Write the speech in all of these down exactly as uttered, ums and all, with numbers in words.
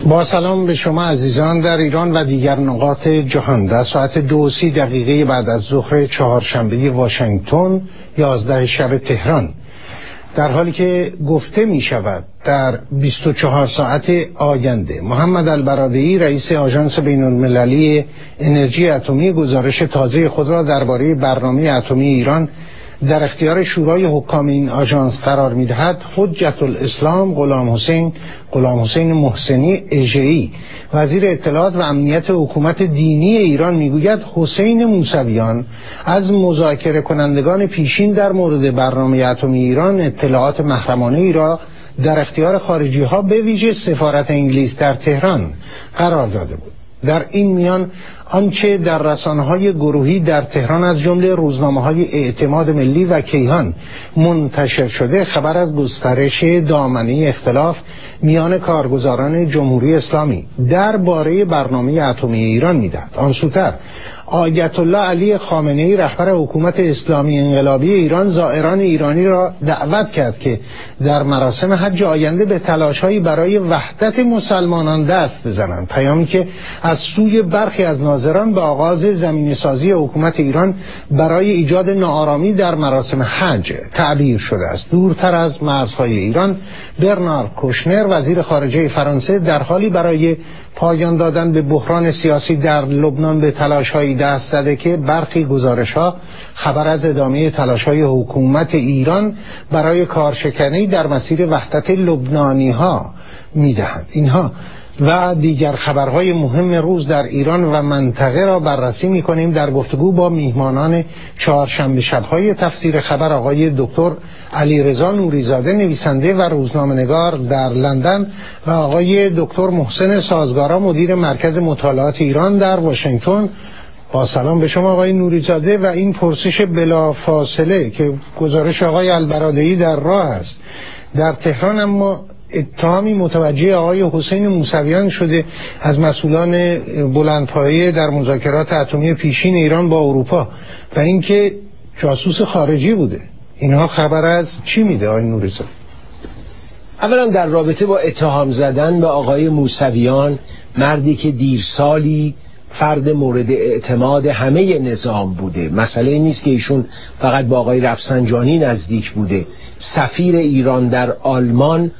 با سلام به شما عزیزان در ایران و دیگر نقاط جهان. در ساعت دو و سی دقیقه بعد از ظهر چهارشنبه واشنگتن، یازده شب تهران، در حالی که گفته می شود در بیست و چهار ساعت آینده محمد البرادعی رئیس آژانس بین المللی انرژی اتمی گزارش تازه خود را درباره برنامه اتمی ایران در اختیار شورای حکام این آژانس قرار می‌دهد، حجت الاسلام غلام حسین غلام حسین محسنی اژه‌ای وزیر اطلاعات و امنیت حکومت دینی ایران میگوید حسین موسویان از مذاکره کنندگان پیشین در مورد برنامه اتمی ایران اطلاعات محرمانه ای را در اختیار خارجی ها به ویژه سفارت انگلیس در تهران قرار داده بود. در این میان آنچه در رسانه‌های گروهی در تهران از جمله روزنامه‌های اعتماد ملی و کیهان منتشر شده خبر از گسترش دامنه اختلاف میان کارگزاران جمهوری اسلامی درباره برنامه اتمی ایران می‌دهد. آن سوتر آیت الله علی خامنه‌ای رهبر حکومت اسلامی انقلابی ایران زائران ایرانی را دعوت کرد که در مراسم حج آینده به تلاش‌هایی برای وحدت مسلمانان دست بزنند، پیامی که از سوی برخی از ناظران به آغاز زمینه‌سازی حکومت ایران برای ایجاد ناآرامی در مراسم حج تعبیر شده است. دورتر از مرزهای ایران، برنارد کوشنر وزیر خارجه فرانسه در حالی برای پایان دادن به بحران سیاسی در لبنان به تلاش‌های دست زده که برخی گزارش‌ها خبر از ادامه تلاش‌های حکومت ایران برای کارشکنی در مسیر وحدت لبنانی‌ها می‌دهند. اینها و دیگر خبرهای مهم روز در ایران و منطقه را بررسی می‌کنیم در گفتگو با میهمانان چهارشنبه شب‌های تفسیر خبر، آقای دکتر علیرضا نوریزاده نویسنده و روزنامه‌نگار در لندن و آقای دکتر محسن سازگارا مدیر مرکز مطالعات ایران در واشنگتن. با سلام به شما آقای نوریزاده و این پرسش بلا فاصله که گزارش آقای البرادعی در راه است. در تهران اما اتهامی متوجه آقای حسین موسویان شده از مسئولان بلندپایه در مذاکرات اتمی پیشین ایران با اروپا و اینکه جاسوس خارجی بوده. اینها خبر از چی میده آقای نوریزاده؟ اولا در رابطه با اتهام زدن به آقای موسویان، مردی که دیرسالی فرد مورد اعتماد همه نظام بوده، مسئله نیست که ایشون فقط با آقای رفسنجانی نزدیک بوده. سفیر ایران در آلمان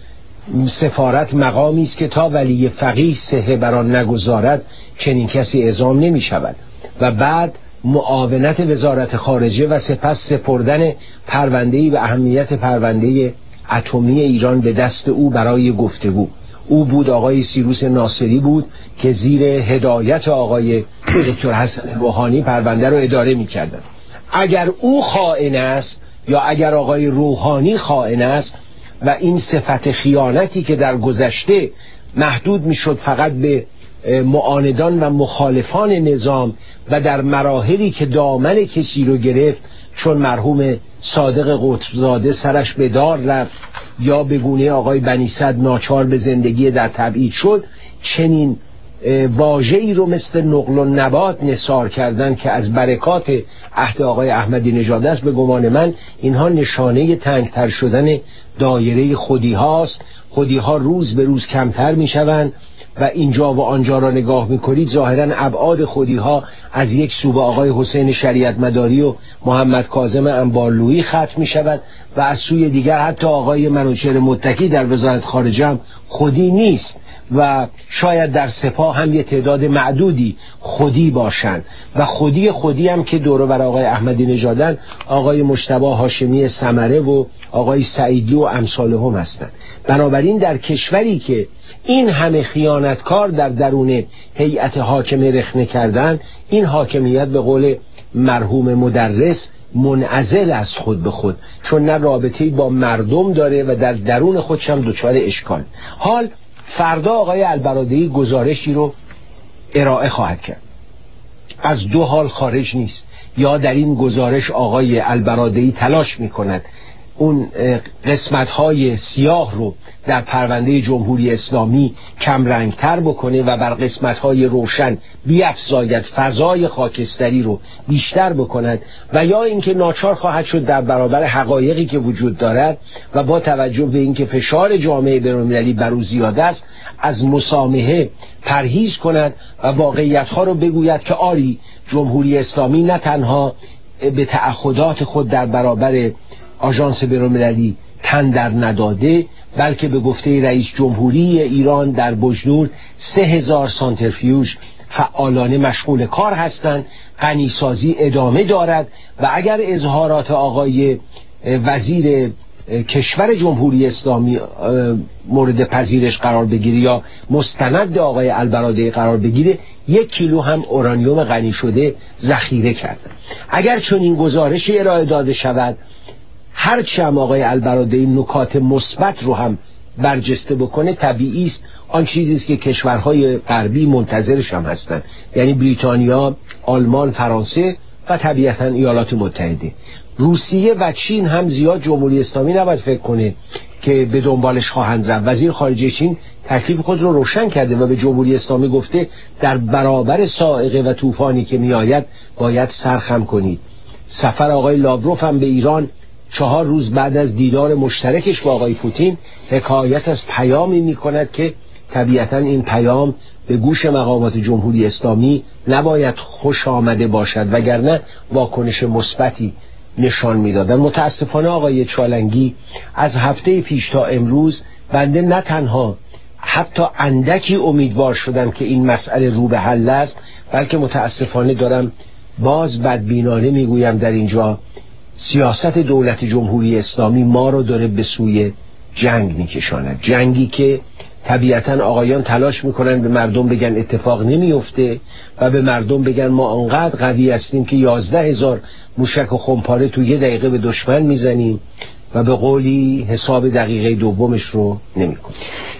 سفارت مقامی است که تا ولی فقیه صحه بر آن نگذارد چنین کسی اعزام نمی شود و بعد معاونت وزارت خارجه و سپس سپردن پرونده‌ای و اهمیت پرونده اتمی ایران به دست او برای گفتگو. او بود، آقای سیروس ناصری بود که زیر هدایت آقای دکتر حسن روحانی پرونده رو اداره می کردن. اگر او خائن است یا اگر آقای روحانی خائن است و این صفت خیانتی که در گذشته محدود میشد فقط به معاندان و مخالفان نظام و در مراحلی که دامن کسی رو گرفت، چون مرحوم صادق قطبزاده سرش به دار رفت یا به گونه آقای بنی صدر ناچار به زندگی در تبعید شد، چنین واژه‌ای رو مثل نقل و نبات نثار کردن که از برکات عهد آقای احمدی نژاد است. به گمان من اینها نشانه تنگتر شدن دایره خودی هاست. خودی ها روز به روز کمتر می شوند و اینجا و آنجا را نگاه می کنید ظاهرا ابعاد خودی ها از یک سو به آقای حسین شریعت مداری و محمد کاظم انبارلویی ختم می شود و از سوی دیگر حتی آقای منوچهر متکی در وزارت خارجه هم خودی نیست و شاید در سپاه هم یه تعداد معدودی خودی باشند و خودی خودی هم که دور و بر آقای احمدی نژادن آقای مجتبی هاشمی ثمره و آقای سعیدی و امثال هم هستند. بنابراین در کشوری که این همه خیانتکار در درون هیئت حاکمه رخنه کردن، این حاکمیت به قول مرحوم مدرس منعزل از خود به خود، چون نه رابطه‌ای با مردم داره و در درون خودش هم دچار اشکال. حال فردا آقای البرادعی گزارشی رو ارائه خواهد کرد. از دو حال خارج نیست، یا در این گزارش آقای البرادعی تلاش می‌کند اون قسمت‌های سیاه رو در پرونده جمهوری اسلامی کم رنگتر بکنه و بر قسمت‌های روشن بیفزاید، فضای خاکستری رو بیشتر بکند، و یا اینکه ناچار خواهد شد در برابر حقایقی که وجود دارد و با توجه به اینکه فشار جامعه بین‌المللی بر او زیاد است از مسامحه پرهیز کند و واقعیت‌ها رو بگوید که آری جمهوری اسلامی نه تنها به تعهدات خود در برابر آژانس بین‌المللی تن در نداده، بلکه به گفته رئیس جمهوری ایران در بجنور سه هزار سانترفیوژ فعالانه مشغول کار هستند، غنیسازی ادامه دارد و اگر اظهارات آقای وزیر کشور جمهوری اسلامی مورد پذیرش قرار بگیره یا مستند آقای البرادعی قرار بگیره، یک کیلو هم اورانیوم غنی شده ذخیره کردن. اگر چون این گزارش ارائه داده شود، هرچه هم آقای البرادعی نکات مثبت رو هم برجسته بکنه، طبیعی است آن چیزی است که کشورهای غربی منتظرش هم هستند، یعنی بریتانیا، آلمان، فرانسه و طبیعتا ایالات متحده. روسیه و چین هم زیاد جمهوری اسلامی نباید فکر کنه که به دنبالش خواهند رفت. وزیر خارجه چین تکلیف خود رو روشن کرده و به جمهوری اسلامی گفته در برابر صاعقه و طوفانی که میآید باید سرخم کنید. سفر آقای لاوروف هم به ایران چهار روز بعد از دیدار مشترکش با آقای پوتین حکایت از پیامی میکند که طبیعتا این پیام به گوش مقامات جمهوری اسلامی نباید خوش آمده باشد، وگرنه واکنش مثبتی نشان میدادن. متاسفانه آقای چالنگی از هفته پیش تا امروز بنده نه تنها حتی اندکی امیدوار شدم که این مسئله رو به حل است، بلکه متاسفانه دارم باز بدبینانه میگویم در اینجا سیاست دولت جمهوری اسلامی ما رو داره به سوی جنگ میکشاند. جنگی که طبیعتا آقایان تلاش میکنن به مردم بگن اتفاق نمیفته و به مردم بگن ما انقدر قوی هستیم که یازده هزار موشک و خمپاره تو یه دقیقه به دشمن میزنیم و به قولی حساب دقیقه دومش رو نمیکنیم.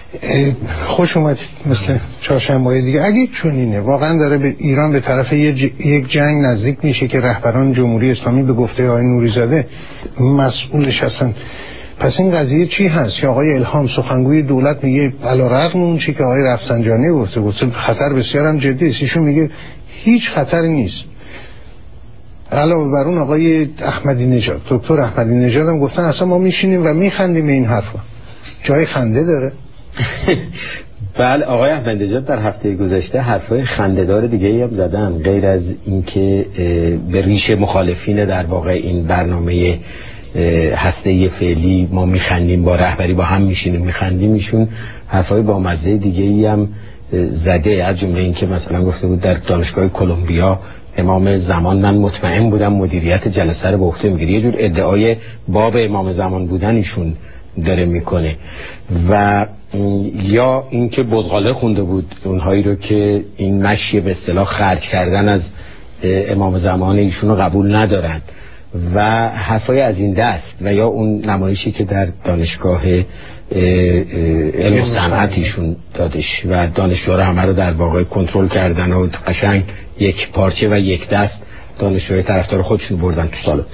خوش اومدید مثل چهارشنبه‌های دیگه. اگه چنینه واقعا داره به ایران به طرف یک جنگ نزدیک میشه که رهبران جمهوری اسلامی به گفته آقای نوری‌زاده مسئولش هستن، پس این قضیه چی هست که آقای الهام سخنگوی دولت میگه علیرغم اون چی که آقای رفسنجانی گفته گفته خطر بسیار هم جدی است، ایشون میگه هیچ خطری نیست. علاوه بر اون آقای احمدی نژاد، دکتر احمدی نژاد هم گفتن اصلا ما میشینیم و میخندیم به این حرفا. جای خنده داره؟ بله، آقای احمدی نژاد در هفته گذشته حرفای خنده‌دار دیگه‌ای هم زدن، غیر از اینکه به ریشه مخالفین در واقع این برنامه هسته فعلی ما میخندیم با رهبری با هم میشینیم میخندیم، ایشون حرفای با مزه دیگه‌ای هم زده، از جمله اینکه مثلا گفته بود در دانشگاه کلمبیا امام زمان من مطمئن بودم مدیریت جلسه رو به عهده میگیره. یه جور ادعای باب امام زمان بودن ایشون داره میکنه. و یا اینکه بزغاله خونده بود اونهایی رو که این مشی به اصطلاح خرج کردن از امام زمان ایشون رو قبول ندارن و حرفای از این دست، و یا اون نمایشی که در دانشگاه علم و صنعت ایشون دادش و دانشجوها همه رو در واقع کنترل کردن و قشنگ یک پارچه و یک دست دانشجوهای طرفدار خودشون بردن تو سالن.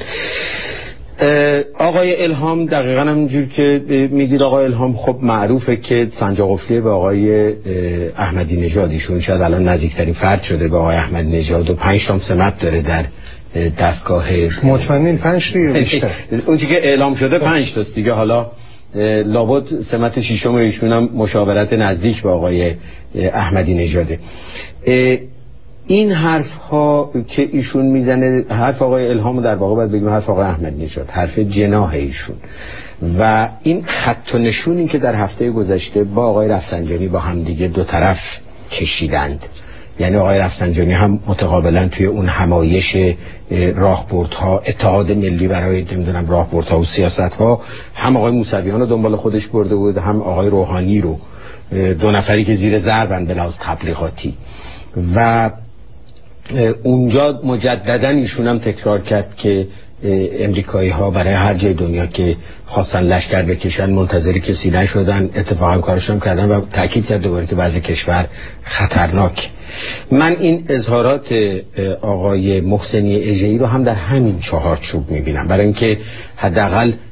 آقای الهام دقیقاً همونجور که میگید، آقای الهام خب معروفه که سنجاقفلی به آقای احمدی نژاد، ایشون شاید الان نزدیکترین فرد شده به آقای احمدی نژاد و پنج تا سمت داره در دستگاه. مطمئنین پنج تا یا بیشتر؟ اون چیزی که اعلام شده پنج تاست دیگه، حالا لابد سمت ششم ایشون هم مشاورت نزدیک به آقای احمدی نژاده. این حرف ها که ایشون میزنه، حرف آقای الهام در واقع باید بگیم حرف آقای احمدی نژاد، حرف جناح ایشون، و این خط و نشونی که در هفته گذشته با آقای رفسنجانی با هم دیگه دو طرف کشیدند، یعنی آقای رفسنجانی هم متقابلا توی اون همایش راهبردها اتحاد ملی برای نمیدونم راهبردها و سیاستها، هم آقای موسویان رو دنبال خودش برده بود، هم آقای روحانی رو، دو نفری که زیر ضربن به لحاظ تبلیغاتی. و اونجا مجددا ایشون هم تکرار کرد که امریکایی ها برای هر جای دنیا که خواستن لشکر بکشن منتظر کسی نشدن، اتفاقا کارشون کردن و تاکید کرد دوباره که بعضی کشور خطرناک. من این اظهارات آقای محسنی اژه‌ای رو هم در همین چهارچوب میبینم، برای اینکه حداقل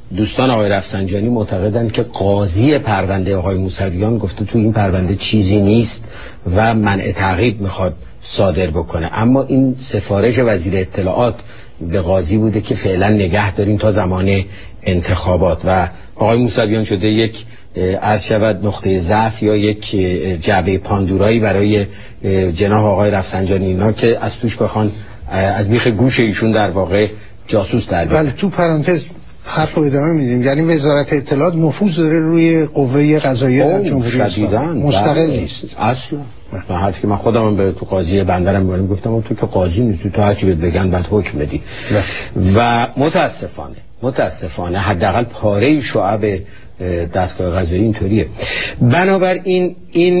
دوستان آقای رفسنجانی معتقدند که قاضی پرونده آقای موسویان گفته تو این پرونده چیزی نیست و منع تعقیب میخواد صادر بکنه، اما این سفارش وزیر اطلاعات به قاضی بوده که فعلا نگه داریم تا زمان انتخابات و آقای موسویان شده یک عرض شود نقطه ضعف یا یک جعبه پاندورایی برای جناح آقای رفسنجانی، اینا که از توش بخوان از بیخ گوش ایشون در واقع جاسوس در بیارن. ولی تو پرانتز حرف رو ادامه میدیم، یعنی وزارت اطلاعات نفوذ داره روی قوه قضاییه در جمهوری اسلامی، مستقل نیست اصلا. من حرفی که من خودم به تو قاضی بندرم میگم گفتم تو که قاضی نیستی، تو هر چی بهت بگن بعد حکم بدی. و متاسفانه متاسفانه حداقل پاره شعب دستگاه قضایی اینطوریه. بنابراین این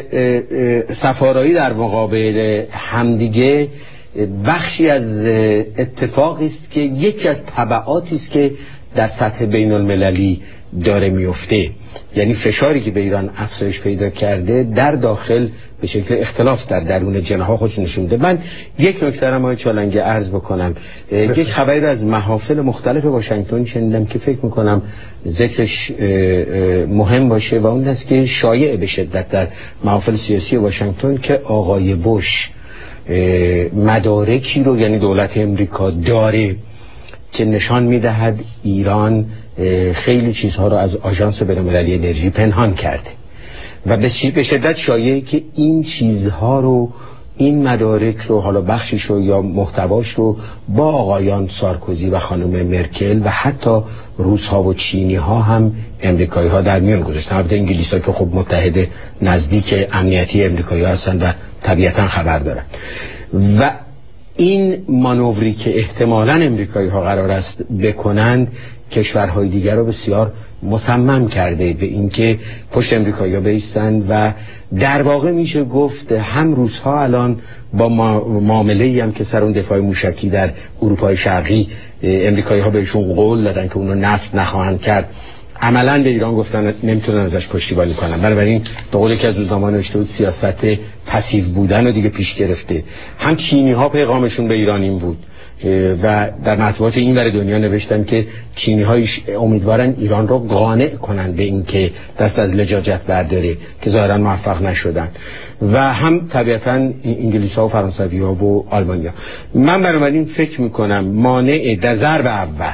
سفارایی در مقابل همدیگه بخشی از اتفاقی است که یکی از تبعاتی است که در سطح بین المللی داره میفته، یعنی فشاری که به ایران افزایش پیدا کرده در داخل به شکل اختلاف در درون جناح خودش نشون میده. من یک نکته را آقای چالنگی عرض بکنم. یک خبری از محافل مختلف واشنگتن شنیدم که فکر میکنم ذکرش مهم باشه و اون است که شایع به شدت در محافل سیاسی واشنگتن که آقای بوش مدارکی رو، یعنی دولت امریکا داره که نشان میدهد ایران خیلی چیزها رو از آژانس بین‌المللی انرژی پنهان کرده و به شدت شایعه که این چیزها رو، این مدارک رو، حالا بخشش رو یا محتواش رو با آقایان سارکوزی و خانم مرکل و حتی روس‌ها و چینی‌ها هم امریکایی‌ها در میان گذاشتن. البته انگلیس‌ها که خب متحد نزدیک امنیتی امریکایی‌ها هستن و طبیعتاً خبر دارن و این مانوری که احتمالاً امریکایی‌ها قرار است بکنند کشورهای دیگر رو بسیار مصمم کرده به اینکه پشت امریکایی‌ها بایستند و در واقع میشه گفت هم روس‌ها الان با معامله‌ای هم که سر اون دفاع موشکی در اروپای شرقی امریکایی‌ها بهشون قول دادن که اونو نصب نخواهند کرد، عملاً به ایران گفتن نمیتونن ازش پشتیبانی کنن. بنابراین به قول یکی از روزنامه‌ها نوشته بود سیاست پسیو بودن رو دیگه پیش گرفته. هم چینی‌ها پیغامشون به ایران این بود و در مطبوعات این ور دنیا نوشتن که چینی‌ها امیدوارن ایران رو قانع کنن به اینکه دست از لجاجت برداره که ظاهراً موفق نشدن و هم طبیعتاً انگلیس‌ها و فرانسوی‌ها و آلمانی‌ها. من بنابراین فکر می‌کنم مانع در ضرب اول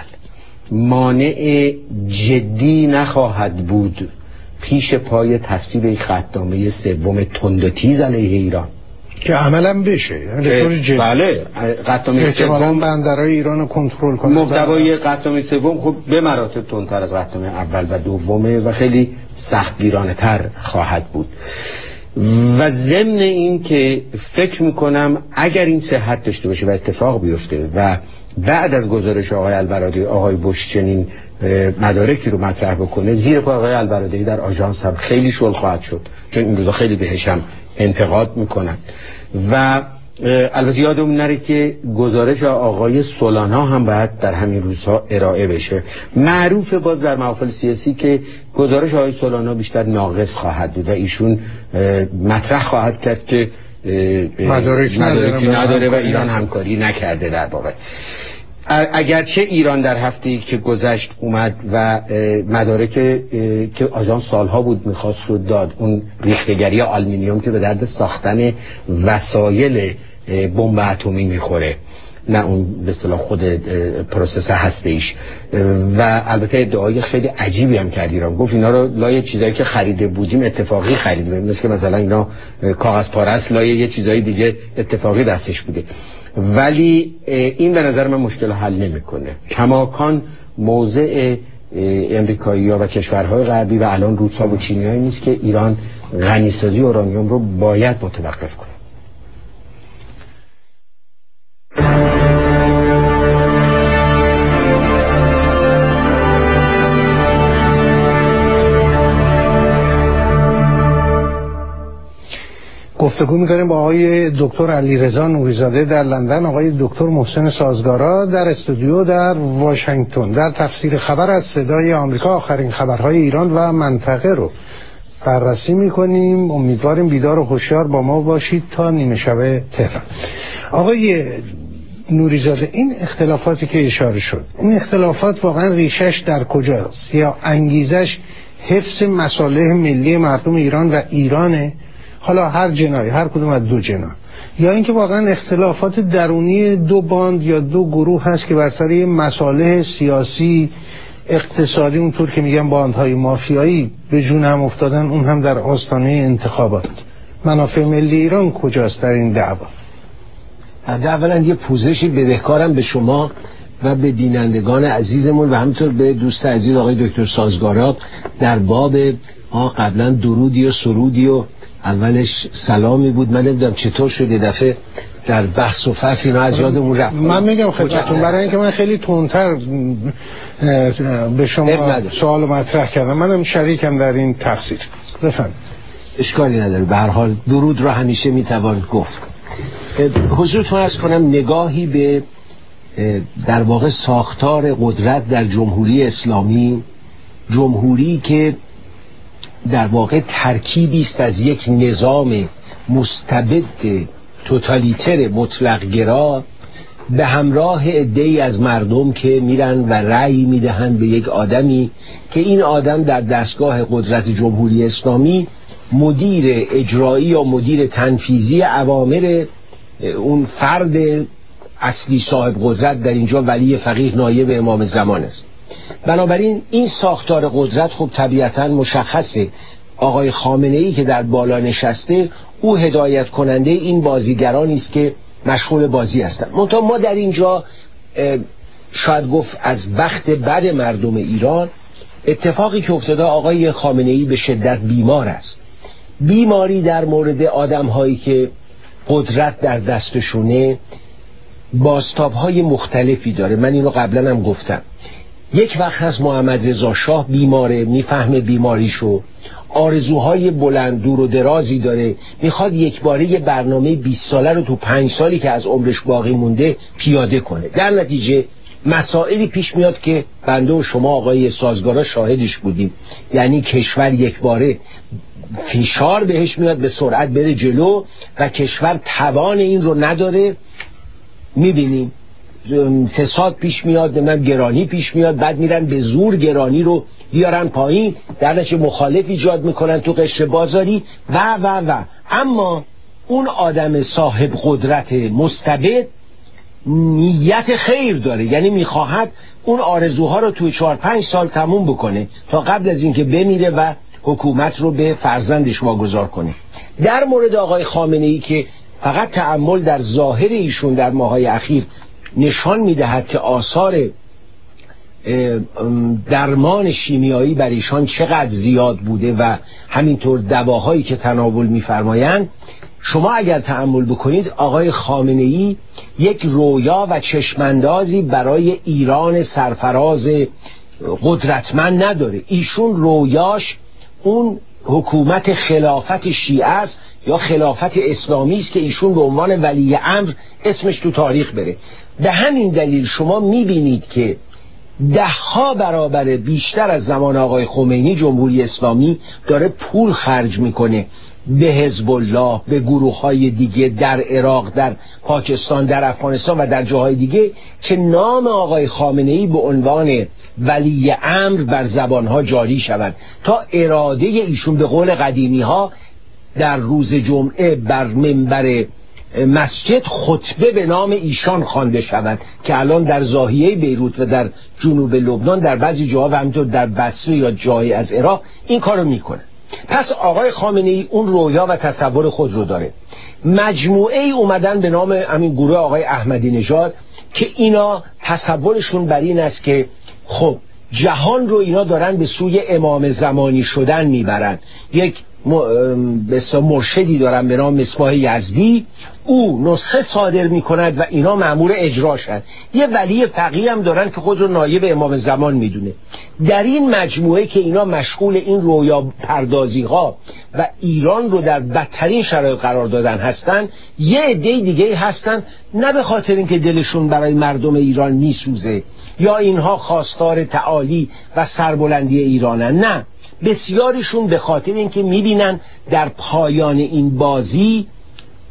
مانع جدی نخواهد بود پیش پای تصویب یک خطنامه سوم تند و تیز علیه ایران که عملا بشه، یعنی جدی. بله، خطنامه سوم بندرهای ایران رو کنترل کنه. محتوای خطنامه سوم خب به مراتب تندتر از خطنامه اول و دومه و خیلی سختگیرانه‌تر خواهد بود. و ضمن این که فکر میکنم اگر این صحت داشته باشه و اتفاق بیفته و بعد از گزارش آقای البرادعی آقای بوش چنین مدارکی رو مطرح بکنه، زیر پای آقای البرادعی در آژانس هم خیلی شل خواهد شد، چون این روزا خیلی بهش هم انتقاد میکنن. و البته یادمون نره که گزارش آقای سولانا هم باید در همین روزها ارائه بشه. معروفه باز در محافل سیاسی که گزارش آقای سولانا بیشتر ناقص خواهد بود و ایشون مطرح خواهد کرد که مدارک مدارکی نداره و ایران همکاری نکرده. در واقع اگرچه ایران در هفته‌ای که گذشت اومد و مدارک که آژانس سالها بود میخواست رو داد، اون ریختگری آلومینیوم که به درد ساختن وسایل بمب اتمی میخوره، نه اون به اصطلاح خود پروسس هسته‌ایش. و البته ادعای خیلی عجیبی هم کرد ایران، گفت اینا رو لای چیزایی که خریده بودیم اتفاقی خریدیم، مثل که مثلا اینا کاغذ پاره است، لای یه چیزای دیگه اتفاقی دستش بوده. ولی این به نظر من مشکل حل نمیکنه. کماکان موضع امریکایی‌ها و کشورهای غربی و الان روس‌ها و چینی‌ها نیست که ایران غنیسازی اورانیوم رو باید متوقف کنه. گفتگو می‌کنیم با آقای دکتر علیرضا نوری‌زاده در لندن، آقای دکتر محسن سازگارا در استودیو در واشنگتن. در تفسیر خبر از صدای آمریکا آخرین خبرهای ایران و منطقه رو بررسی می‌کنیم. امیدواریم بیدار و هوشیار با ما باشید تا نیمه شب تهران. آقای نوریزاده، این اختلافاتی که اشاره شد، این اختلافات واقعا ریشش در کجاست؟ یا انگیزش حفظ مصالح ملی مردم ایران و ایرانه، حالا هر جنایی، هر کدوم از دو جنا، یا اینکه واقعا اختلافات درونی دو باند یا دو گروه هست که بر سر مصالح سیاسی اقتصادی، اونطور که میگن باندهای مافیایی به جون هم افتادن، اون هم در آستانه انتخابات. منافع ملی ایران کجاست در این دعوا؟ اولا یه پوزشی بدهکارم به شما و به بینندگان عزیزمون و همینطور به دوست عزیز آقای دکتر سازگارا در باب ها قبلا درودی و سرودی و اولش سلامی بود، من نمیدونم چطور شد یه دفعه در بحث و فصل اینا از یادمون رفت. من میگم خدمتتون برای اینکه من خیلی تندتر به شما سوال مطرح کردم، منم شریکم در این تفسیر. بفرمایید. اشکالی نداره، به هر حال درود را همیشه میتوان گفت. حضورتون عرض کنم نگاهی به در واقع ساختار قدرت در جمهوری اسلامی، جمهوری که در واقع ترکیبی است از یک نظام مستبد توتالیتر مطلق‌گرا به همراه عده‌ای از مردم که میرن و رأی میدهند به یک آدمی که این آدم در دستگاه قدرت جمهوری اسلامی مدیر اجرایی یا مدیر تنفیذی اوامر اون فرد اصلی صاحب قدرت، در اینجا ولی فقیه نایب امام زمان است. بنابراین این ساختار قدرت خب طبیعتاً مشخصه. آقای خامنه‌ای که در بالا نشسته، او هدایت کننده این بازیگرانی است که مشغول بازی هستند. منتها ما در اینجا شاید گفت از بخت بد مردم ایران، اتفاقی که افتاده آقای خامنه‌ای به شدت بیمار است. بیماری در مورد آدم‌هایی که قدرت در دستشونه بازتاب‌های مختلفی داره. من اینو قبلا هم گفتم. یک وقت هست محمد رضا شاه بیماره، میفهمه بیماریشو، آرزوهای بلند دور و درازی داره، میخواد یک باره یه برنامه بیست ساله رو تو پنج سالی که از عمرش باقی مونده پیاده کنه. در نتیجه مسائلی پیش میاد که بنده و شما آقای سازگارا شاهدش بودیم. یعنی کشور یک باره فشار بهش میاد به سرعت بره جلو و کشور توان این رو نداره. میبینیم فساد پیش میاد، نمیدونم گرانی پیش میاد، بعد میرن به زور گرانی رو بیارن پایین، در نتیجه مخالف ایجاد میکنن تو قشر بازاری و و و اما اون آدم صاحب قدرت مستبد نیت خیر داره، یعنی میخواهد اون آرزوها رو توی چهار پنج سال تموم بکنه تا قبل از اینکه بمیره و حکومت رو به فرزندش واگذار کنه. در مورد آقای خامنه‌ای که فقط تأمل در ظاهر ایشون در ماهای اخیر نشان میدهد که آثار درمان شیمیایی بر ایشان چقدر زیاد بوده و همینطور دواهایی که تناول می‌فرمایند، شما اگر تأمل بکنید آقای خامنه‌ای یک رویا و چشماندازی برای ایران سرفراز قدرتمند نداره. ایشون رویاش اون حکومت خلافت شیعه است یا خلافت اسلامی است که ایشون به عنوان ولی امر اسمش تو تاریخ بره. به همین دلیل شما میبینید که ده ها برابر بیشتر از زمان آقای خمینی جمهوری اسلامی داره پول خرج میکنه به حزب الله، به گروه های دیگه در عراق، در پاکستان، در افغانستان و در جاهای دیگه که نام آقای خامنه‌ای به عنوان ولی امر بر زبانها جاری شود تا اراده ایشون به قول قدیمی ها در روز جمعه بر منبر مسجد خطبه به نام ایشان خوانده شود که الان در زاهیه بیروت و در جنوب لبنان در بعضی جاها و همینطور در بصره یا جایی از عراق این کارو میکنه. پس آقای خامنه‌ای اون رویا و تصور خود رو داره. مجموعه ای اومدن به نام همین گروه آقای احمدی نژاد که اینا تصورشون بر این است که خب جهان رو اینا دارن به سوی امام زمانی شدن میبرن. یک بسیار مرشدی دارن به نام مصباح یزدی، او نسخه صادر میکند و اینا مأمور اجراشن. یه ولی فقیه هم دارن که خود رو نایب امام زمان میدونه. در این مجموعه که اینا مشغول این رویا پردازی ها و ایران رو در بدترین شرایط قرار دادن هستن، یه عده دیگه هستن نه به خاطر اینکه دلشون برای مردم ایران میسوزه یا اینها خواستار تعالی و سربلندی ایرانن، نه، بسیاریشون به خاطر اینکه میبینن در پایان این بازی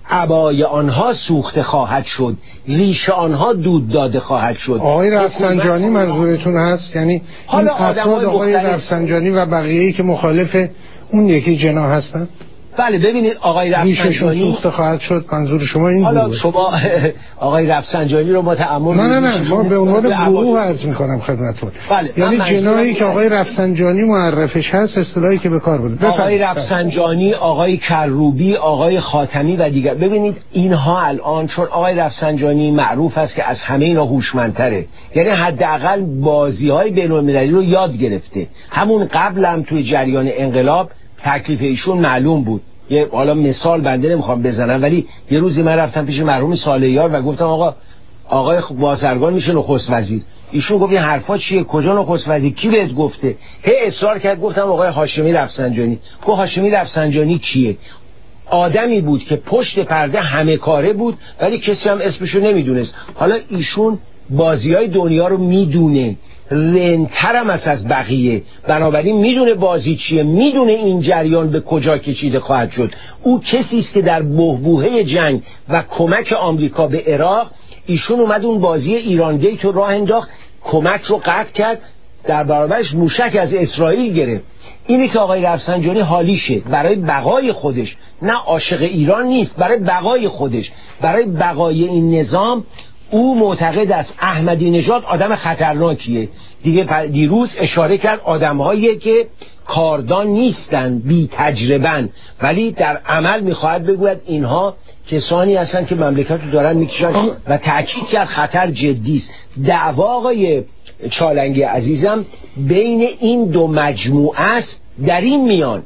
عبای آنها سوخته خواهد شد، ریش آنها دود داده خواهد شد. آقای رفسنجانی منظورتون هست؟ یعنی این افراد آقای رفسنجانی و بقیه‌ای که مخالف اون یکی جناح هستن؟ بله ببینید آقای رفسنجانی سوخته خواهد شد، منظور شما این حالا بود؟ شما آقای رفسنجانی رو با تأمل نه نه نه ما به عنوان گروه عرض می‌کنم خدمتتون. بله یعنی جناحی که آقای رفسنجانی معرفش هست، اصطلاحی که به کار برده. آقای رفسنجانی، آقای کروبی، آقای خاتمی و دیگر. ببینید اینها الان چون آقای رفسنجانی معروف است که از همه اینا هوشمندتره، یعنی حداقل بازی‌های بین‌المللی رو یاد گرفته. همون قبل هم توی جریان انقلاب تکلیف ایشون معلوم بود. یه حالا مثال بنده نمیخوام بزنم، ولی یه روزی من رفتم پیش مرحوم صالحیار و گفتم آقا آقای بازرگان میشه نخست وزیر. ایشون گفت این حرفا چیه؟ کجا نخست وزیر؟ کی بهت گفته؟ هی اصرار کرد. گفتم آقای هاشمی رفسنجانی. گفت هاشمی رفسنجانی کیه؟ آدمی بود که پشت پرده همه کاره بود ولی کسی هم اسمشو نمیدونست. حالا ایشون بازیای دنیا رو میدونه، رنترم است از بقیه، بنابراین میدونه بازی چیه، میدونه این جریان به کجا کشیده خواهد شد. او کسی است که در بحبوحه جنگ و کمک آمریکا به عراق ایشون اومد اون بازی ایران گیت رو راه انداخت، کمک رو قطع کرد، در برابرش موشک از اسرائیل گرفت. اینی که آقای رفسنجانی حالیشه برای بقای خودش، نه عاشق ایران نیست، برای بقای خودش، برای بقای این نظام. او معتقد است احمدی نژاد آدم خطرناکیه. دیگه دیروز اشاره کرد آدم‌هایی که کاردان نیستن، بی تجربن، ولی در عمل میخواهد بگوید اینها کسانی هستن که مملکت رو دارن میکشن و تأکید کرد خطر جدی است. دعوا آقای چالنگی عزیزم بین این دو مجموعه است. در این میان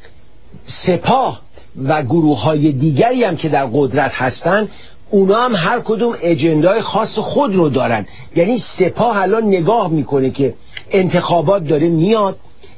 سپاه و گروه‌های دیگری هم که در قدرت هستن، اونا هم هر کدوم اجندای خاص خود رو دارن. یعنی سپاه الان نگاه میکنه که انتخابات داره میاد،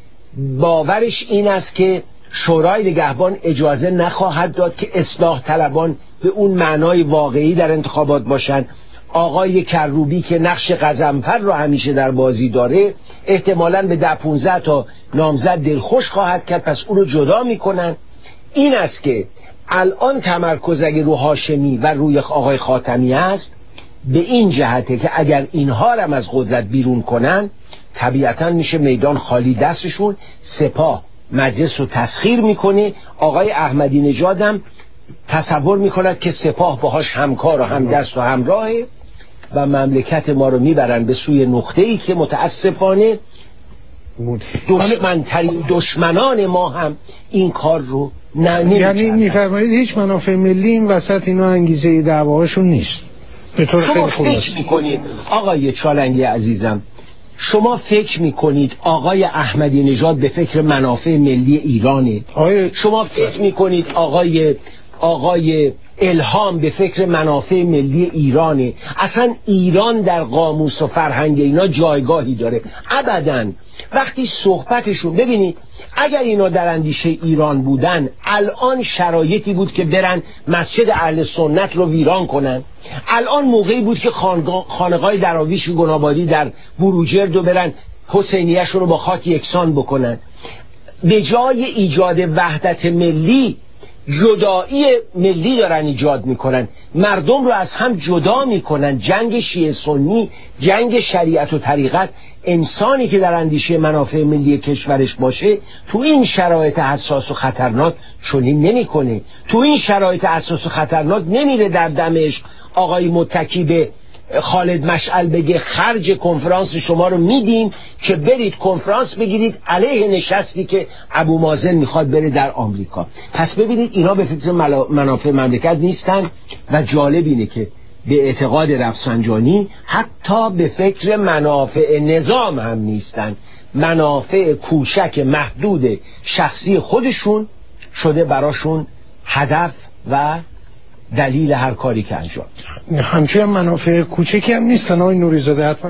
باورش این است که شورای نگهبان اجازه نخواهد داد که اصلاح طلبان به اون معنای واقعی در انتخابات باشن. آقای کروبی که نقش غضنفر رو همیشه در بازی داره احتمالاً به ده پونزده تا نامزد دلخوش خواهد کرد، پس اون رو جدا میکنن. این است که الان تمرکز اگه رو هاشمی و روی آقای خاتمی است، به این جهته که اگر اینها هم از قدرت بیرون کنن طبیعتا میشه میدان خالی دستشون. سپاه مجلس رو تسخیر میکنه. آقای احمدی نژاد هم تصور میکند که سپاه باهاش همکار و همدست و همراهه و مملکت ما رو میبرن به سوی نقطه‌ای که متاسفانه دشمنترین دشمنان ما هم این کار رو نه. یعنی میفرمایید هیچ منافع ملی این وسط اینا انگیزه دعواهاشون نیست؟ به طور شما خیلی فکر میکنید آقای چالنگی عزیزم، شما فکر میکنید آقای احمدی نژاد به فکر منافع ملی ایرانه؟ آقای... شما فکر میکنید آقای آقای الهام به فکر منافع ملی ایرانه؟ اصلا ایران در قاموس و فرهنگ اینا جایگاهی داره؟ ابداً. وقتی صحبتشون ببینید، اگر اینا در اندیشه ایران بودن الان شرایطی بود که برن مسجد اهل سنت رو ویران کنن، الان موقعی بود که خانقاه دراویش گنابادی در بروجرد رو برن حسینیه‌شون رو با خاک یکسان بکنن. به جای ایجاد وحدت ملی جدایی ملی دارن ایجاد میکنن، مردم رو از هم جدا میکنن. جنگ شیعه سنی، جنگ شریعت و طریقت. انسانی که در اندیشه منافع ملی کشورش باشه تو این شرایط حساس و خطرناک چنین نمیکنه. تو این شرایط حساس و خطرناک نمیره در دمشق آقای متکی به خالد مشعل بگه خرج کنفرانس شما رو میدیم که برید کنفرانس بگیرید علیه نشستی که ابو مازن میخواد بره در آمریکا. پس ببینید اینا به فکر منافع مملکت نیستن و جالب اینه که به اعتقاد رفسنجانی حتی به فکر منافع نظام هم نیستن. منافع کوچک محدود شخصی خودشون شده براشون هدف و دلیل هر کاری که انجام. همچنین منافع کوچکی هم نیستن آقای نوری‌زاده حتما.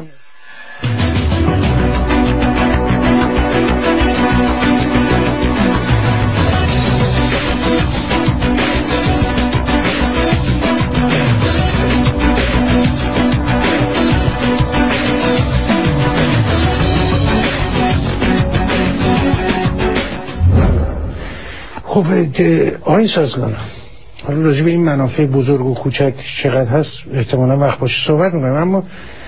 خب آقای سازگان، حالا راجع به این منافع بزرگ و کوچک چقدر هست احتمالا وقت باشه صحبت می‌کنم، اما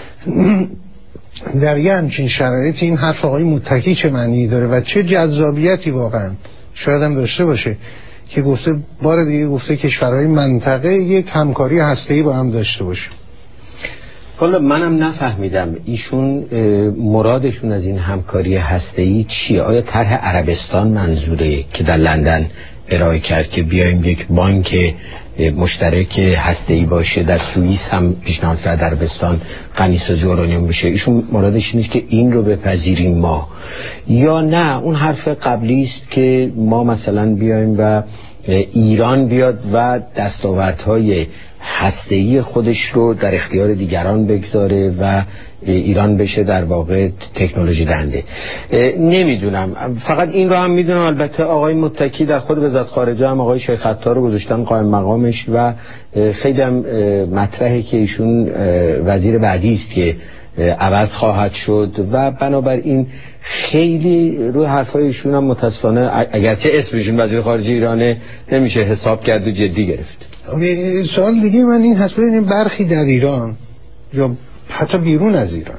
در یه همچین شرایطی این حرف آقای متکی چه معنی داره و چه جذابیتی واقعا شاید هم داشته باشه که گفته بار دیگه گفته کشورهای منطقه یک همکاری هسته‌ای با هم داشته باشه. حالا منم نفهمیدم ایشون مرادشون از این همکاری هسته‌ای چیه؟ آیا طرح عربستان منظوره که در لندن ارائه کرد که بیایم یک بانک مشترک هسته‌ای باشه؟ در سوئیس هم پیشنهاد کرد عربستان غنیسازی اورانیوم بشه. ایشون مرادش نیست که این رو بپذیریم ما، یا نه اون حرف قبلی است که ما مثلا بیایم و ایران بیاد و دستاوردهای هسته‌ای خودش رو در اختیار دیگران بگذاره و ایران بشه در واقع تکنولوژی دهنده. نمیدونم، فقط این رو هم میدونم البته آقای متکی در خود وزارت خارجه هم آقای شیخ عطار رو گذاشتن قائم مقامش و خیلی هم مطرحه که ایشون وزیر بعدی است که عوض خواهد شد و بنابراین خیلی روی حرفای ایشون هم متاسفانه اگرچه اسمشون وزیر خارجه ایرانه نمیشه حساب کرد و جدی گرفت. سوال دیگه من این هست، ببینید برخی در ایران یا حتی بیرون از ایران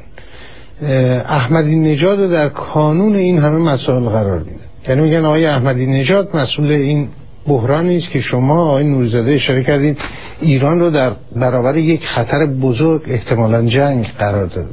احمدی نژاد رو در کانون این همه مسائل قرار میدن، یعنی میگن آقای احمدی نژاد مسئول این بحرانی است که شما آقای نوری‌زاده اشاره کردید ایران رو در برابر یک خطر بزرگ احتمالاً جنگ قرار داده.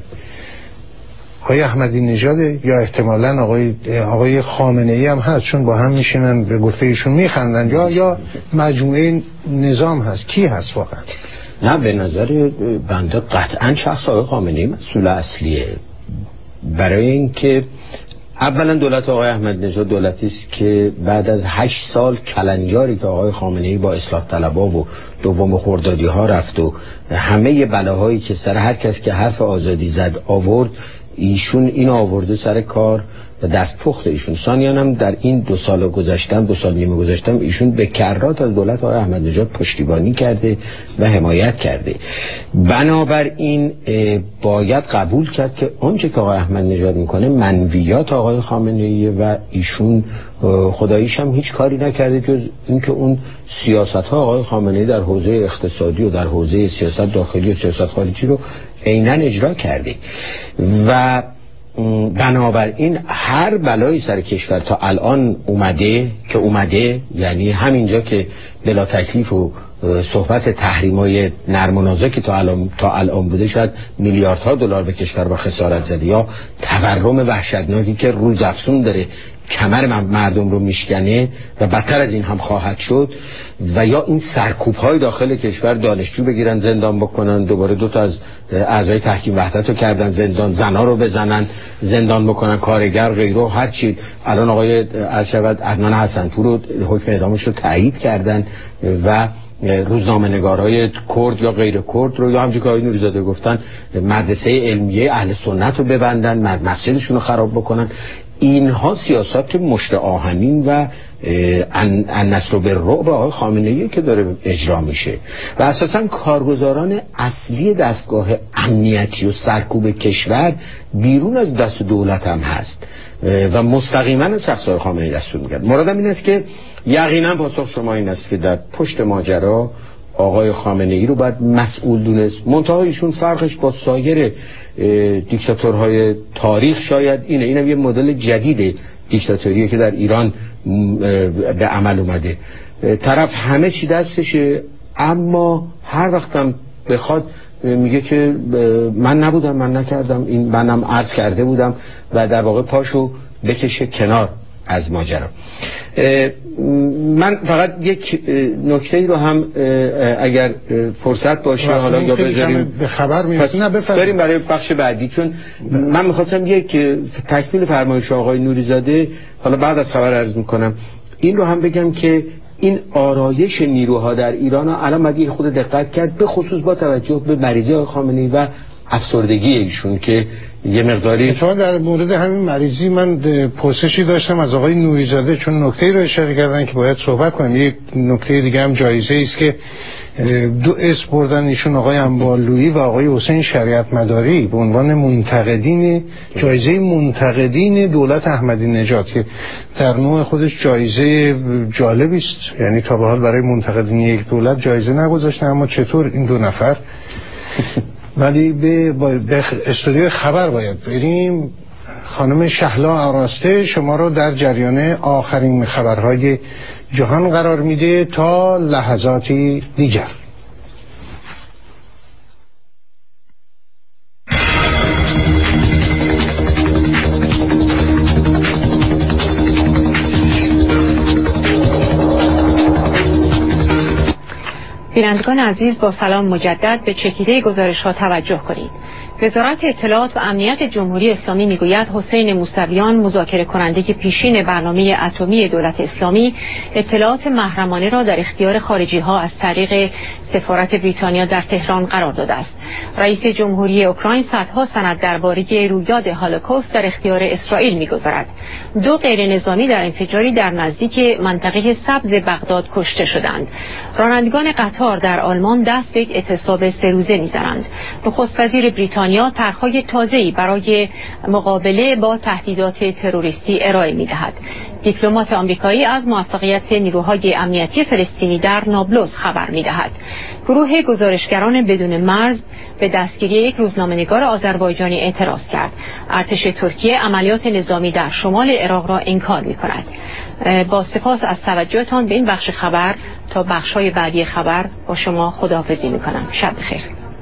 آقای احمدی نژاد یا احتمالاً آقای آقای خامنه‌ای هم هست، چون با هم میشینن به گفته ایشون میخندن، یا یا مجموعه نظام هست. کی هست واقعا؟ نه به نظر بنده قطعاً شخص آقای خامنه‌ای مسئول اصلیه، برای اینکه اولا دولت آقای احمدی نژاد دولتی است که بعد از هشت سال کلنجاری که آقای خامنه‌ای با اصلاح طلبها و دوم خردادی ها رفت و همه بلاهایی که سر هر کس که حرف آزادی زد آورد، ایشون این آورده سر کار و دست پخت ایشون. ثانیاً هم در این دو سال گذشتم دو سال نیمه گذشتم ایشون به کرات از دولت آقای احمدی نژاد پشتیبانی کرده و حمایت کرده. بنابراین باید قبول کرد که آنچه که آقای احمدی نژاد میکنه منویات آقای خامنه‌ای و ایشون خداییش هم هیچ کاری نکرده جز اینکه اون سیاست ها آقای خامنه‌ای در حوزه اقتصادی و در حوزه سیاست داخلی و سیاست خارجی رو عیناً اجرا کرده و بنابراین هر بلایی سر کشور تا الان اومده که اومده، یعنی همینجا که بلا تکلیف و صحبت تحریم‌های نرم و نازکی تا الان تا الان بوده، شاید میلیاردها دلار به کشور با خسارت زده، یا تورم وحشتناکی که روزافزون داره کمر مردم رو میشکنه و بدتر از این هم خواهد شد، و یا این سرکوب‌های داخل کشور دانشجو بگیرن زندان بکنن، دوباره دو تا از اعضای تحکیم وحدت رو کردن زندان، زنا رو بزنن زندان بکنن، کارگر غیره هر چی. الان آقای الشبد عدنان حسن‌پور رو حکم اعدامش رو تایید کردن و روزنامه‌نگارای کرد یا غیر کرد رو، یا همونجوری که آقای نوری‌زاده گفتن مدرسه علمیه اهل سنت رو ببندن، مسجدشون رو خراب بکنن. اینها سیاست مشت آهنین و النصر بالرعب آقای خامنه‌ای که داره اجرا میشه و اساساً کارگزاران اصلی دستگاه امنیتی و سرکوب کشور بیرون از دست دولت هم هست و مستقیما از شخص آقای خامنه‌ای دستور میگیرد. مرادم این است که یقینا پاسخ شما این است که در پشت ماجرا آقای خامنه‌ای رو باید مسئول دونست. منتها ایشون فرقش با سایر دیکتاتورهای تاریخ شاید اینه، اینم یه مدل جدید دیکتاتوریه که در ایران به عمل اومده. طرف همه چی دستشه، اما هر وقتم بخواد میگه که من نبودم، من نکردم، این منم عرض کرده بودم و در واقع پاشو بکشه کنار از ماجرا. من فقط یک نکته رو هم اگر فرصت باشه حالا یا بذاریم به خبر میرسیم، نه بفرمایید بریم برای بخش بعدی، چون من می‌خواستم یک تکمیل فرمایش آقای نوری‌زاده حالا بعد از خبر عرض میکنم این رو هم بگم که این آرایش نیروها در ایران الان باید خود دقت کرد، به خصوص با توجه به مریضی آقای خامنه‌ای و افسردگی ایشون که یه مقداری اتفاقا در مورد همین مریضی من پرسشی داشتم از آقای نوریزاده، چون نکته‌ای رو اشاره کردن که باید صحبت کنیم. یک نکته دیگه هم جایزه است که دو اسم بردن ایشون، آقای انبارلویی و آقای حسین شریعت مداری، به عنوان منتقدین، جایزه منتقدین دولت احمدی نژاد، که در نوع خودش جایزه جالبی است. یعنی تا به حال برای منتقدین یک دولت جایزه نگذاشتن، اما چطور این دو نفر. ولی به, به استودیو خبر باید بریم. خانم شهلا آراسته شما رو در جریان آخرین خبرهای جهان قرار میده تا لحظاتی دیگر. بینندگان عزیز، با سلام مجدد به چکیده گزارش ها توجه کنید. وزارت اطلاعات و امنیت جمهوری اسلامی میگوید حسین موسویان، مذاکره کننده پیشین برنامه اتمی دولت اسلامی، اطلاعات محرمانه را در اختیار خارجی ها از طریق سفارت بریتانیا در تهران قرار داده است. رئیس جمهوری اوکراین صدها سند درباره رویداد هولوکاست در اختیار اسرائیل میگذارد. دو غیر نظامی در انفجاری در نزدیک منطقه سبز بغداد کشته شدند. رانندگان قطار در آلمان دست به یک اعتصاب سه روزه میزنند. نخست وزیر بریتانیا طرح‌های تازه‌ای برای مقابله با تهدیدات تروریستی ارائه می‌دهد. دیپلمات آمریکایی از موفقیت نیروهای امنیتی فلسطینی در نابلس خبر می‌دهد. گروه گزارشگران بدون مرز به دستگیری یک روزنامه‌نگار آذربایجانی اعتراض کرد. ارتش ترکیه عملیات نظامی در شمال عراق را انکار می‌کند. با سپاس از توجهتان به این بخش خبر، تا بخش‌های بعدی خبر با شما خداحافظی می‌کنم. شب بخیر.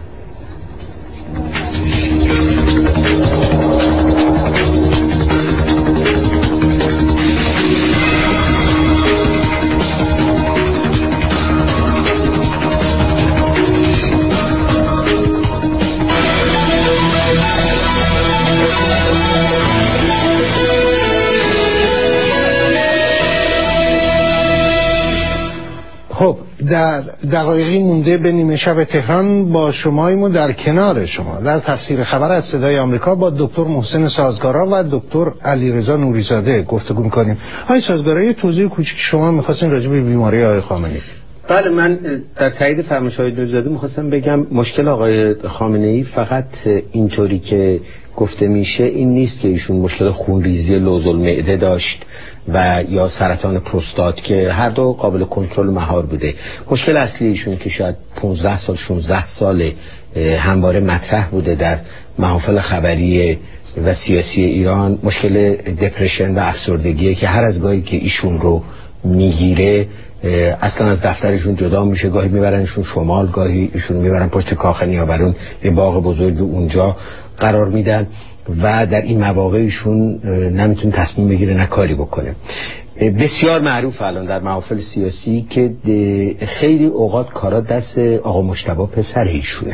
خب در دقایقی مونده به نیمه شب تهران با شماییم و در کنار شما در تفسیر خبر از صدای آمریکا با دکتر محسن سازگارا و دکتر علیرضا نوریزاده گفتگو می‌کنیم. آقای سازگارا، یه توضیح کوچیک شما می‌خواستین راجع به بیماری آقای خامنه‌ای. بله، من در تایید فرمایش های نوریزاده می‌خواستم بگم مشکل آقای خامنه‌ای فقط اینطوری که گفته میشه این نیست که ایشون مشکل خونریزی لوز المعده داشت و یا سرطان پروستات که هر دو قابل کنترل و مهار بوده. مشکل اصلی ایشون که شاید پانزده سال شانزده سال همواره مطرح بوده در محافل خبری و سیاسی ایران، مشکل دپرشن و افسردگیه که هر از گاهی که ایشون رو میگیره اصلا از دفترشون جدا میشه. گاهی میبرنشون شمال، گاهی ایشون میبرن پشت کاخ نیاورون، یه باغ بزرگ اونجا قرار میدن و در این مواقع ایشون نمیتونه تصمیم بگیره، نه کاری بکنه. بسیار معروف الان در محافل سیاسی که خیلی اوقات کارا دست آقا مجتبی پسر ایشونه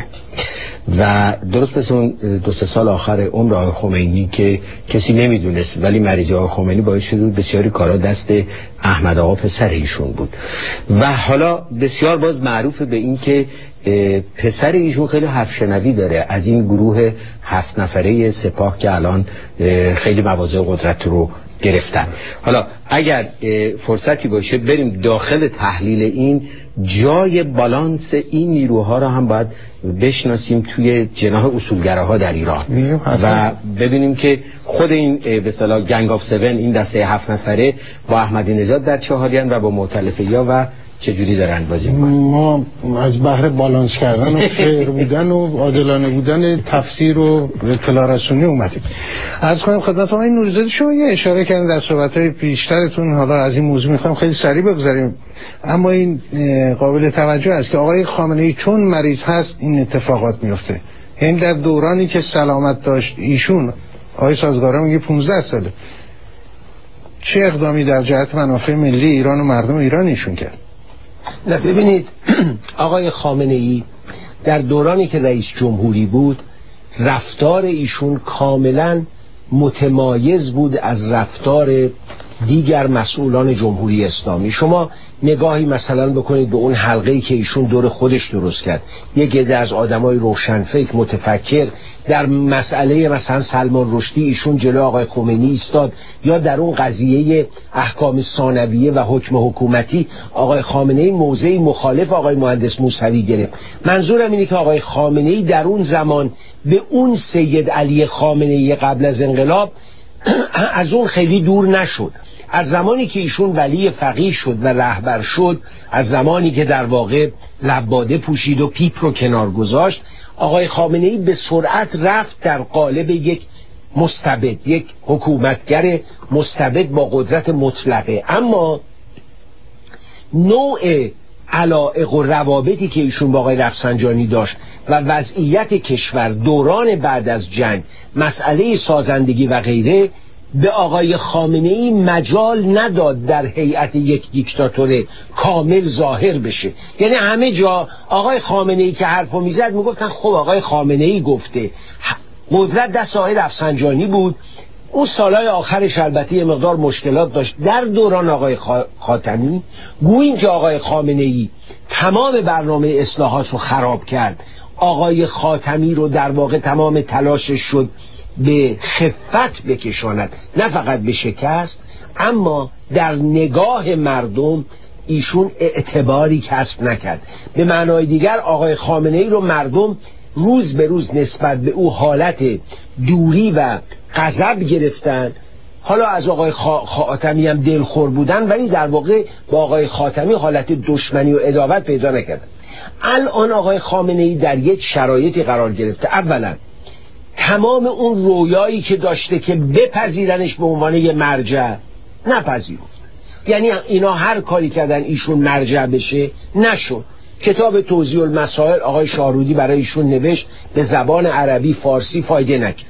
و درست مثل اون دو سه سال آخر عمر آقای خمینی که کسی نمیدونست ولی مریضی آقای خمینی باعث شد بسیاری کارا دست احمد آقا پسر ایشون بود و حالا بسیار باز معروف به این که پسر ایشون خیلی حرف شنوی داره از این گروه هفت نفره سپاه که الان خیلی مواضع قدرت رو گرفتن. حالا اگر فرصتی باشه بریم داخل تحلیل این، جای بالانس این نیروها را هم باید بشناسیم توی جناح اصولگراها در ایران و ببینیم که خود این به اصطلاح گنگ آف سون، این دسته هفت نفره با احمدی نژاد در چهارین و با مؤتلفه‌ها و چجوری دارن بازی می‌کنن. ما از بحر بالانس کردن و فیر بودن و عادلانه بودن تفسیر و اطلاع رسونی اومدیم. عرض کنم خدمت آقای نوریزاده، شما یه اشاره کردن در صحبت‌های پیشترتون، حالا از این موضوع می‌خوام خیلی سریع بگذاریم، اما این قابل توجه است که آقای خامنه‌ای چون مریض هست این اتفاقات میفته. یعنی در دورانی که سلامت داشت ایشون، آقای سازگارا میگه پانزده ساله، چه اقدامی در جهت منافع ملی ایران و مردم ایران ایشون کرد؟ نه ببینید، آقای خامنه‌ای در دورانی که رئیس جمهوری بود رفتار ایشون کاملا متمایز بود از رفتار دیگر مسئولان جمهوری اسلامی. شما نگاهی مثلا بکنید به اون حلقه‌ای که ایشون دور خودش درست کرد، یک عده از آدمای روشنفکر متفکر در مسئله مثلا سلمان رشدی ایشون جلو آقای خمینی ایستاد، یا در اون قضیه احکام ثانویه و حکم حکومتی آقای خامنه‌ای موضعی مخالف آقای مهندس موسوی گرفت. منظورم اینه که آقای خامنه‌ای در اون زمان به اون سید علی خامنه‌ای قبل از انقلاب از اون خیلی دور نشد. از زمانی که ایشون ولی فقیه شد و رهبر شد، از زمانی که در واقع لباده پوشید و پیپ رو کنار گذاشت، آقای خامنه‌ای به سرعت رفت در قالب یک مستبد، یک حکومتگر مستبد با قدرت مطلقه. اما نوع علایق و روابطی که ایشون با آقای رفسنجانی داشت و وضعیت کشور دوران بعد از جنگ، مسئله سازندگی و غیره، به آقای خامنه‌ای مجال نداد در هیئت یک دیکتاتور کامل ظاهر بشه. یعنی همه جا آقای خامنه‌ای که حرفو میزد میگفتن خب آقای خامنه‌ای گفته، قدرت دست آقای رفسنجانی بود. اون سالهای آخرش البته یه مقدار مشکلات داشت. در دوران آقای خاتمی گوییم که آقای خامنه‌ای تمام برنامه اصلاحات رو خراب کرد، آقای خاتمی رو در واقع تمام تلاشش شد به خفت بکشاند، نه فقط به شکست. اما در نگاه مردم ایشون اعتباری کسب نکرد. به معنای دیگر آقای خامنه‌ای رو مردم روز به روز نسبت به او حالت دوری و غضب گرفتن. حالا از آقای خاتمی هم دلخور بودن، ولی در واقع با آقای خاتمی حالت دشمنی و عداوت پیدا نکردن. الان آقای خامنه‌ای در یک شرایطی قرار گرفته. اولا تمام اون رویایی که داشته که بپذیرنش به عنوان یه مرجع، نپذیرفت. یعنی اینا هر کاری کردن ایشون مرجع بشه، نشد. کتاب توضیح المسائل آقای شاهرودی برای ایشون نوشت، به زبان عربی فارسی فایده نکرد.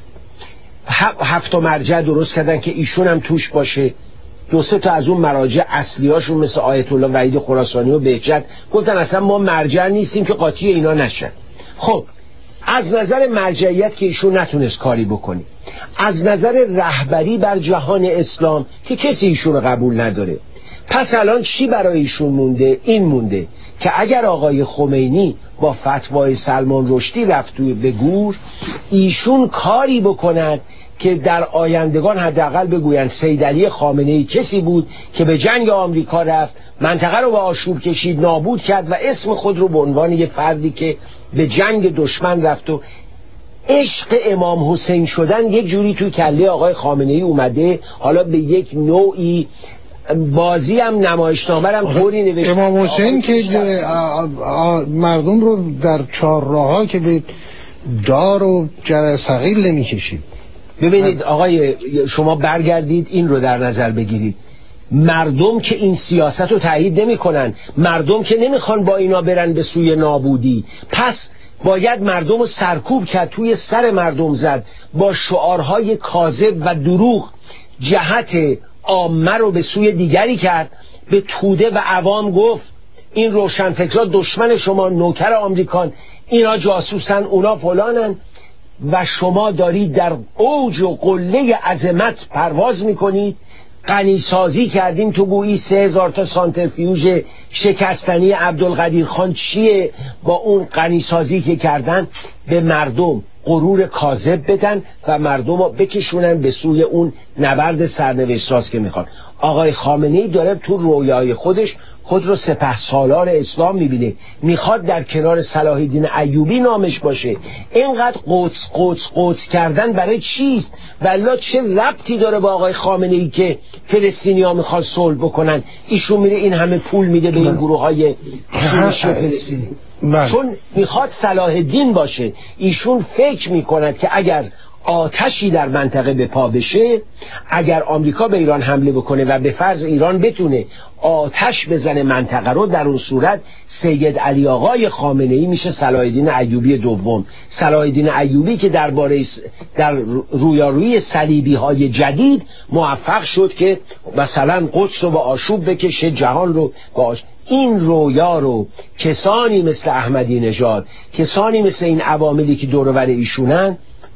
هفت مرجع درست کردن که ایشون هم توش باشه. دو سه تا از اون مراجع اصلیاشون مثل آیت الله وحید خراسانی و بهجت گفتن اصلا ما مرجع نیستیم که قاطی اینا نشن. خب از نظر مرجعیت که ایشون نتونست کاری بکنی، از نظر رهبری بر جهان اسلام که کسی ایشون رو قبول نداره، پس الان چی برای ایشون مونده؟ این مونده که اگر آقای خمینی با فتوای سلمان رشدی رفت توی به گور، ایشون کاری بکند که در آیندگان حداقل بگوین سید علی خامنه‌ای کسی بود که به جنگ آمریکا رفت، منطقه رو به آشوب کشید، نابود کرد و اسم خود رو به عنوان یه فردی که به جنگ دشمن رفت. و عشق امام حسین شدن یک جوری توی کله آقای خامنه‌ای اومده. حالا به یک نوعی بازی هم نمایشنامه هم طوری نوشته امام حسین که مردم رو در چهارراها که به دار و جرثقیل نمی‌کشید. ببینید آقای، شما برگردید این رو در نظر بگیرید. مردم که این سیاست رو تایید نمی کنن، مردم که نمیخوان با اینا برن به سوی نابودی، پس باید مردم رو سرکوب کرد، توی سر مردم زد، با شعارهای کاذب و دروغ جهت عامه رو به سوی دیگری کرد. به توده و عوام گفت این روشنفکرها دشمن شما، نوکر آمریکان، اینا جاسوسن، اونا فلانن، و شما دارید در اوج و قله عظمت پرواز میکنید. غنیسازی کردیم تو گویی سه هزار تا سانترفیوژ شکستنی عبدالقدیر خان چیه؟ با اون غنیسازی که کردن به مردم غرور کاذب بدن و مردم رو بکشونن به سوی اون نبرد سرنوشت ساز که میخوان. آقای خامنه‌ای داره تو رویای خودش خود رو سپهسالار اسلام میبینه، میخواد در کنار صلاح الدین ایوبی نامش باشه. اینقدر قدس قدس قدس کردن برای چیست؟ والله چه ربطی داره با آقای خامنه‌ای که فلسطینی‌ها میخواد صلح بکنن؟ ایشون میره این همه پول میده به این گروه‌های شیعه فلسطینی چون میخواد صلاح الدین باشه. ایشون فکر میکند که اگر آتشی در منطقه به پا بشه، اگر آمریکا به ایران حمله بکنه و به فرض ایران بتونه آتش بزنه منطقه رو، در اون صورت سید علی آقای خامنه‌ای میشه صلاح الدین ایوبی دوم. صلاح الدین ایوبی که درباره در رویارویی صلیبی های جدید موفق شد که مثلا قدس رو با آشوب بکشه، جهان رو با آشوب. این رویا رو کسانی مثل احمدی نژاد، کسانی مثل این عواملی که دور و بر ایشونن،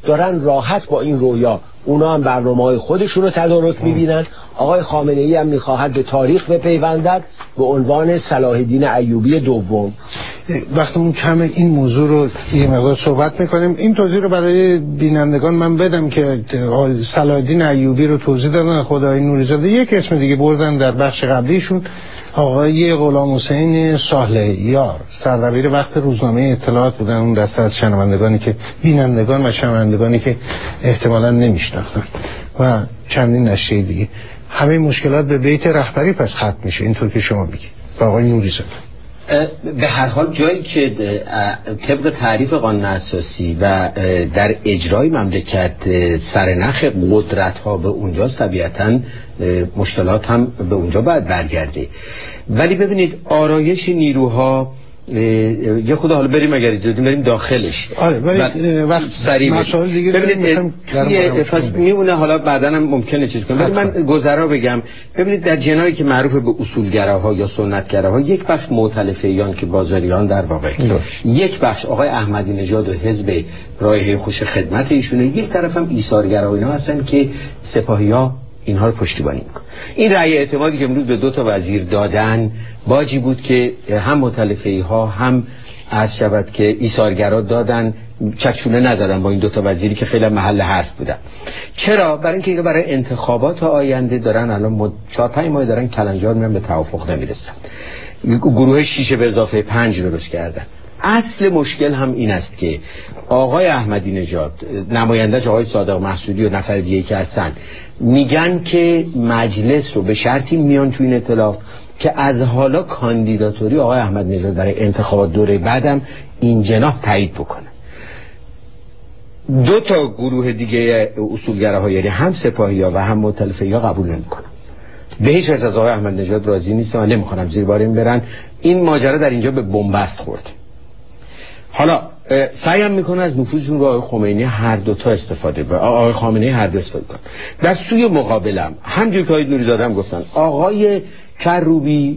دارن راحت با این رویا اونا هم برنامه‌های خودشون رو تدارک می‌بینن. آقای خامنه‌ای هم می‌خواهد به تاریخ بپیوندد به عنوان صلاح الدین ایوبی دوم. وقتمون کم این موضوع رو یه مقدار صحبت می‌کنیم. این توضیح رو برای بینندگان من بدم که صلاح الدین ایوبی رو توضیح دادن خدای نوری‌زاده، یک اسم دیگه بردن در بخش قبلیشون، آقای غلام حسین صالح یار، سردبیر وقت روزنامه اطلاعات بودن، اون دسته از شنوندگانی که بینندگان و شنوندگانی که احتمالاً نمیشناختن و چندین نشریه دیگه. همه مشکلات به بیت رهبری پس ختم میشه اینطور که شما بگید با آقای نوری‌زاده. به هر حال جایی که طبق تعریف قانون اساسی و در اجرای مملکت سرنخ قدرت ها به اونجاست، طبیعتاً مشکلات هم به اونجا باید برگرده. ولی ببینید آرایش نیروها یه خدا، حالا بریم اگر اجازه بریم داخلش. آره ولی وقت مسائل دیگه ببینید پس میمونه، حالا بعداً هم ممکنه چیز کنم، ولی من گذرا بگم. ببینید در جنایی که معروف به اصولگراها یا سنتگراها، یک بخش معتلفیان که بازاریان در واقع، یک بخش آقای احمدی نژاد و حزب رایحه خوش خدمت ایشونه، یک طرف هم ایثارگرا اینا هستن که سپاهی‌ها اینها رو پشتیبانی میکنه. این رأی اعتمادی که امروز به دو تا وزیر دادن باجی بود که هم متلفی ها هم عرض شود که ایثارگرا دادن، چکشونه نزدن با این دو تا وزیری که خیلی محل حرف بودن. چرا؟ برای اینکه اینا برای انتخابات آینده دارن الان چهار پنج ماه دارن کلنجار میرن، به توافق نمیرسن. گروه شیش به اضافه پنج درست کردن. اصل مشکل هم این است که آقای احمدی نژاد، نماینده‌اش آقای صادق محسودی و نفر دیگه که هستن، میگن که مجلس رو به شرطی میان تو این ائتلاف که از حالا کاندیداتوری آقای احمدی نژاد برای انتخابات دوره بعدم این جناح تایید بکنه. دو تا گروه دیگه اصولگراها، یعنی هم سپاهی‌ها و هم مؤتلفه‌ها قبول نمی‌کنن. به هیچ وجه از آقای احمدی نژاد راضی نیستن و نمی‌خوام زیر بار این برن. این ماجرا در اینجا به بنبست خورد. حالا سعی هم میکنه از نفوذشون رو آقای خمینی هر دو تا استفاده کنه، آقای خامنه‌ای هر دو استفاده کنه. در سوی مقابلم همونجوری که آقای نوری‌زاده هم گفتن، آقای کروبی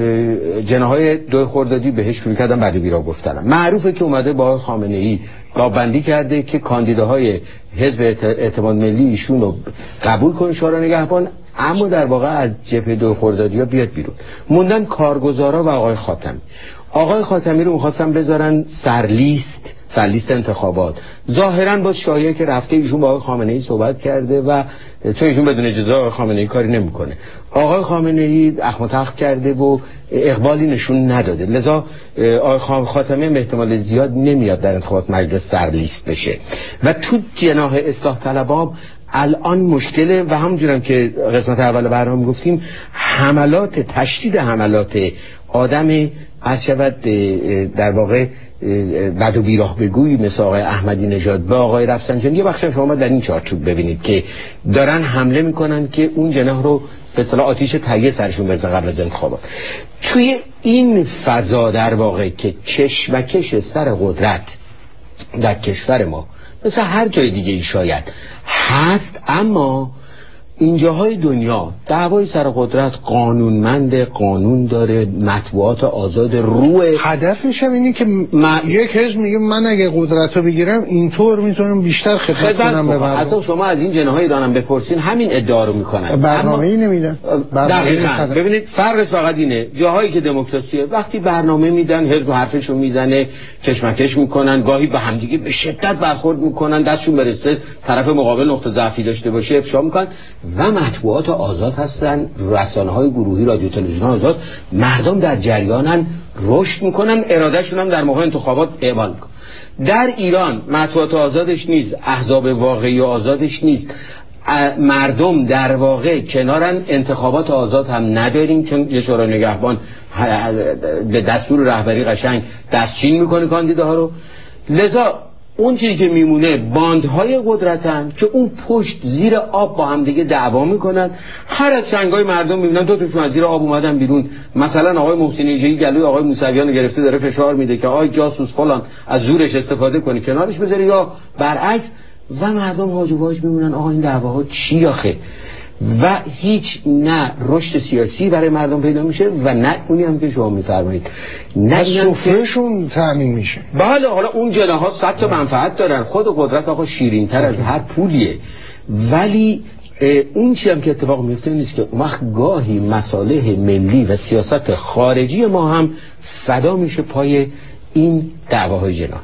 جناحای دو خردادی بهش شروع کردن بعد بیرا گفتن. معروفه که اومده با آقای خامنه‌ای گاوبندی کرده که کاندیداهای حزب اعتماد ملی ایشون رو قبول کنه شورای نگهبان، اما در واقع از جبهه دو خردادی‌ها بیاد بیرون. موندن کارگزارا و آقای خاتمی. آقای خاتمی رو می‌خواستن بذارن سرلیست سرلیست انتخابات. ظاهراً با شایعه که رفته ایشون با آقای خامنه‌ای صحبت کرده و تو ایشون بدون اجازه آقای خامنه‌ای کاری نمی‌کنه. آقای خامنه‌ای اخم و تخم کرده و اقبالی نشون نداده، لذا آقای خاتمی هم احتمال زیاد نمیاد در انتخابات مجلس سرلیست بشه و تو جناح اصلاح طلبان الان مشکله. و همونجورم که قسمت اول برنامه گفتیم، حملات تشدید حملات آدم عرض شود در واقع بد و بیراه بگویی مثل آقای احمدی نژاد با آقای رفسنجانی، یه بخش شما در این چارچوب ببینید که دارن حمله میکنن که اون جناح رو به اصطلاح آتیش تهیه سرشون برسن قبل از انتخابات. توی این فضا در واقع که کشمکش سر قدرت در کشور ما مثل هر جای دیگه ای شاید هست، اما اینجاهای دنیا دعوای سر قدرت قانونمند، قانون داره، مطبوعات آزاد، روح هدفش هم اینه که ما... یک حزب میگه من اگه قدرت رو بگیرم اینطور میتونم بیشتر خدمت کنم به مردم. حتی شما از این جناهای ایرانم بپرسین همین ادعا رو میکنن، برنامه‌ای نمیدن. دقیقاً. ببینید فرقش فقط اینه، جاهایی که دموکراسیه وقتی برنامه میدن حزب حرفشو میزنه، کشمکش میکنن، گاهی به همدیگه به شدت برخورد میکنن، دستشون برسه طرف مقابل نقطه ضعفی داشته باشه افشا میکنن. و مطبوعات آزاد هستن، رسانه‌های گروهی، رادیو تلویزیون آزاد، مردم در جریانن، رشد میکنن، ارادهشون هم در موقع انتخابات اعمال میکنن. در ایران مطبوعات آزادش نیست، احزاب واقعی آزادش نیست، مردم در واقع کنارن، انتخابات آزاد هم نداریم چون یه شورای نگهبان به دستور رهبری قشنگ دستچین میکنه کاندیداها رو. لذا اون چیزی که میمونه باندهای قدرتن که اون پشت زیر آب با هم دیگه دعوا میکنن. هر از چنگای مردم میبینن دو تاشون از زیر آب اومدن بیرون، مثلا آقای محسن ایجه‌ای گلوی آقای موسویان گرفته داره فشار میده که آقای جاسوس فلان از زورش استفاده کنی کنارش بذاری، یا برعکس، و مردم واج و واج میمونن آقا این دعواها چی آخه. و هیچ نه رشد سیاسی برای مردم پیدا میشه و نه اونی هم که شما میفرمایید نه سفرهشون تامین میشه. بله حالا اون جناحات صد تا منفعت دارن، خود قدرت آقا شیرین تر از هر پولیه، ولی اون چی هم که اتفاق میفته نیست که اون وقت گاهی مصالح ملی و سیاست خارجی ما هم فدا میشه پای این دعواهای جناحی.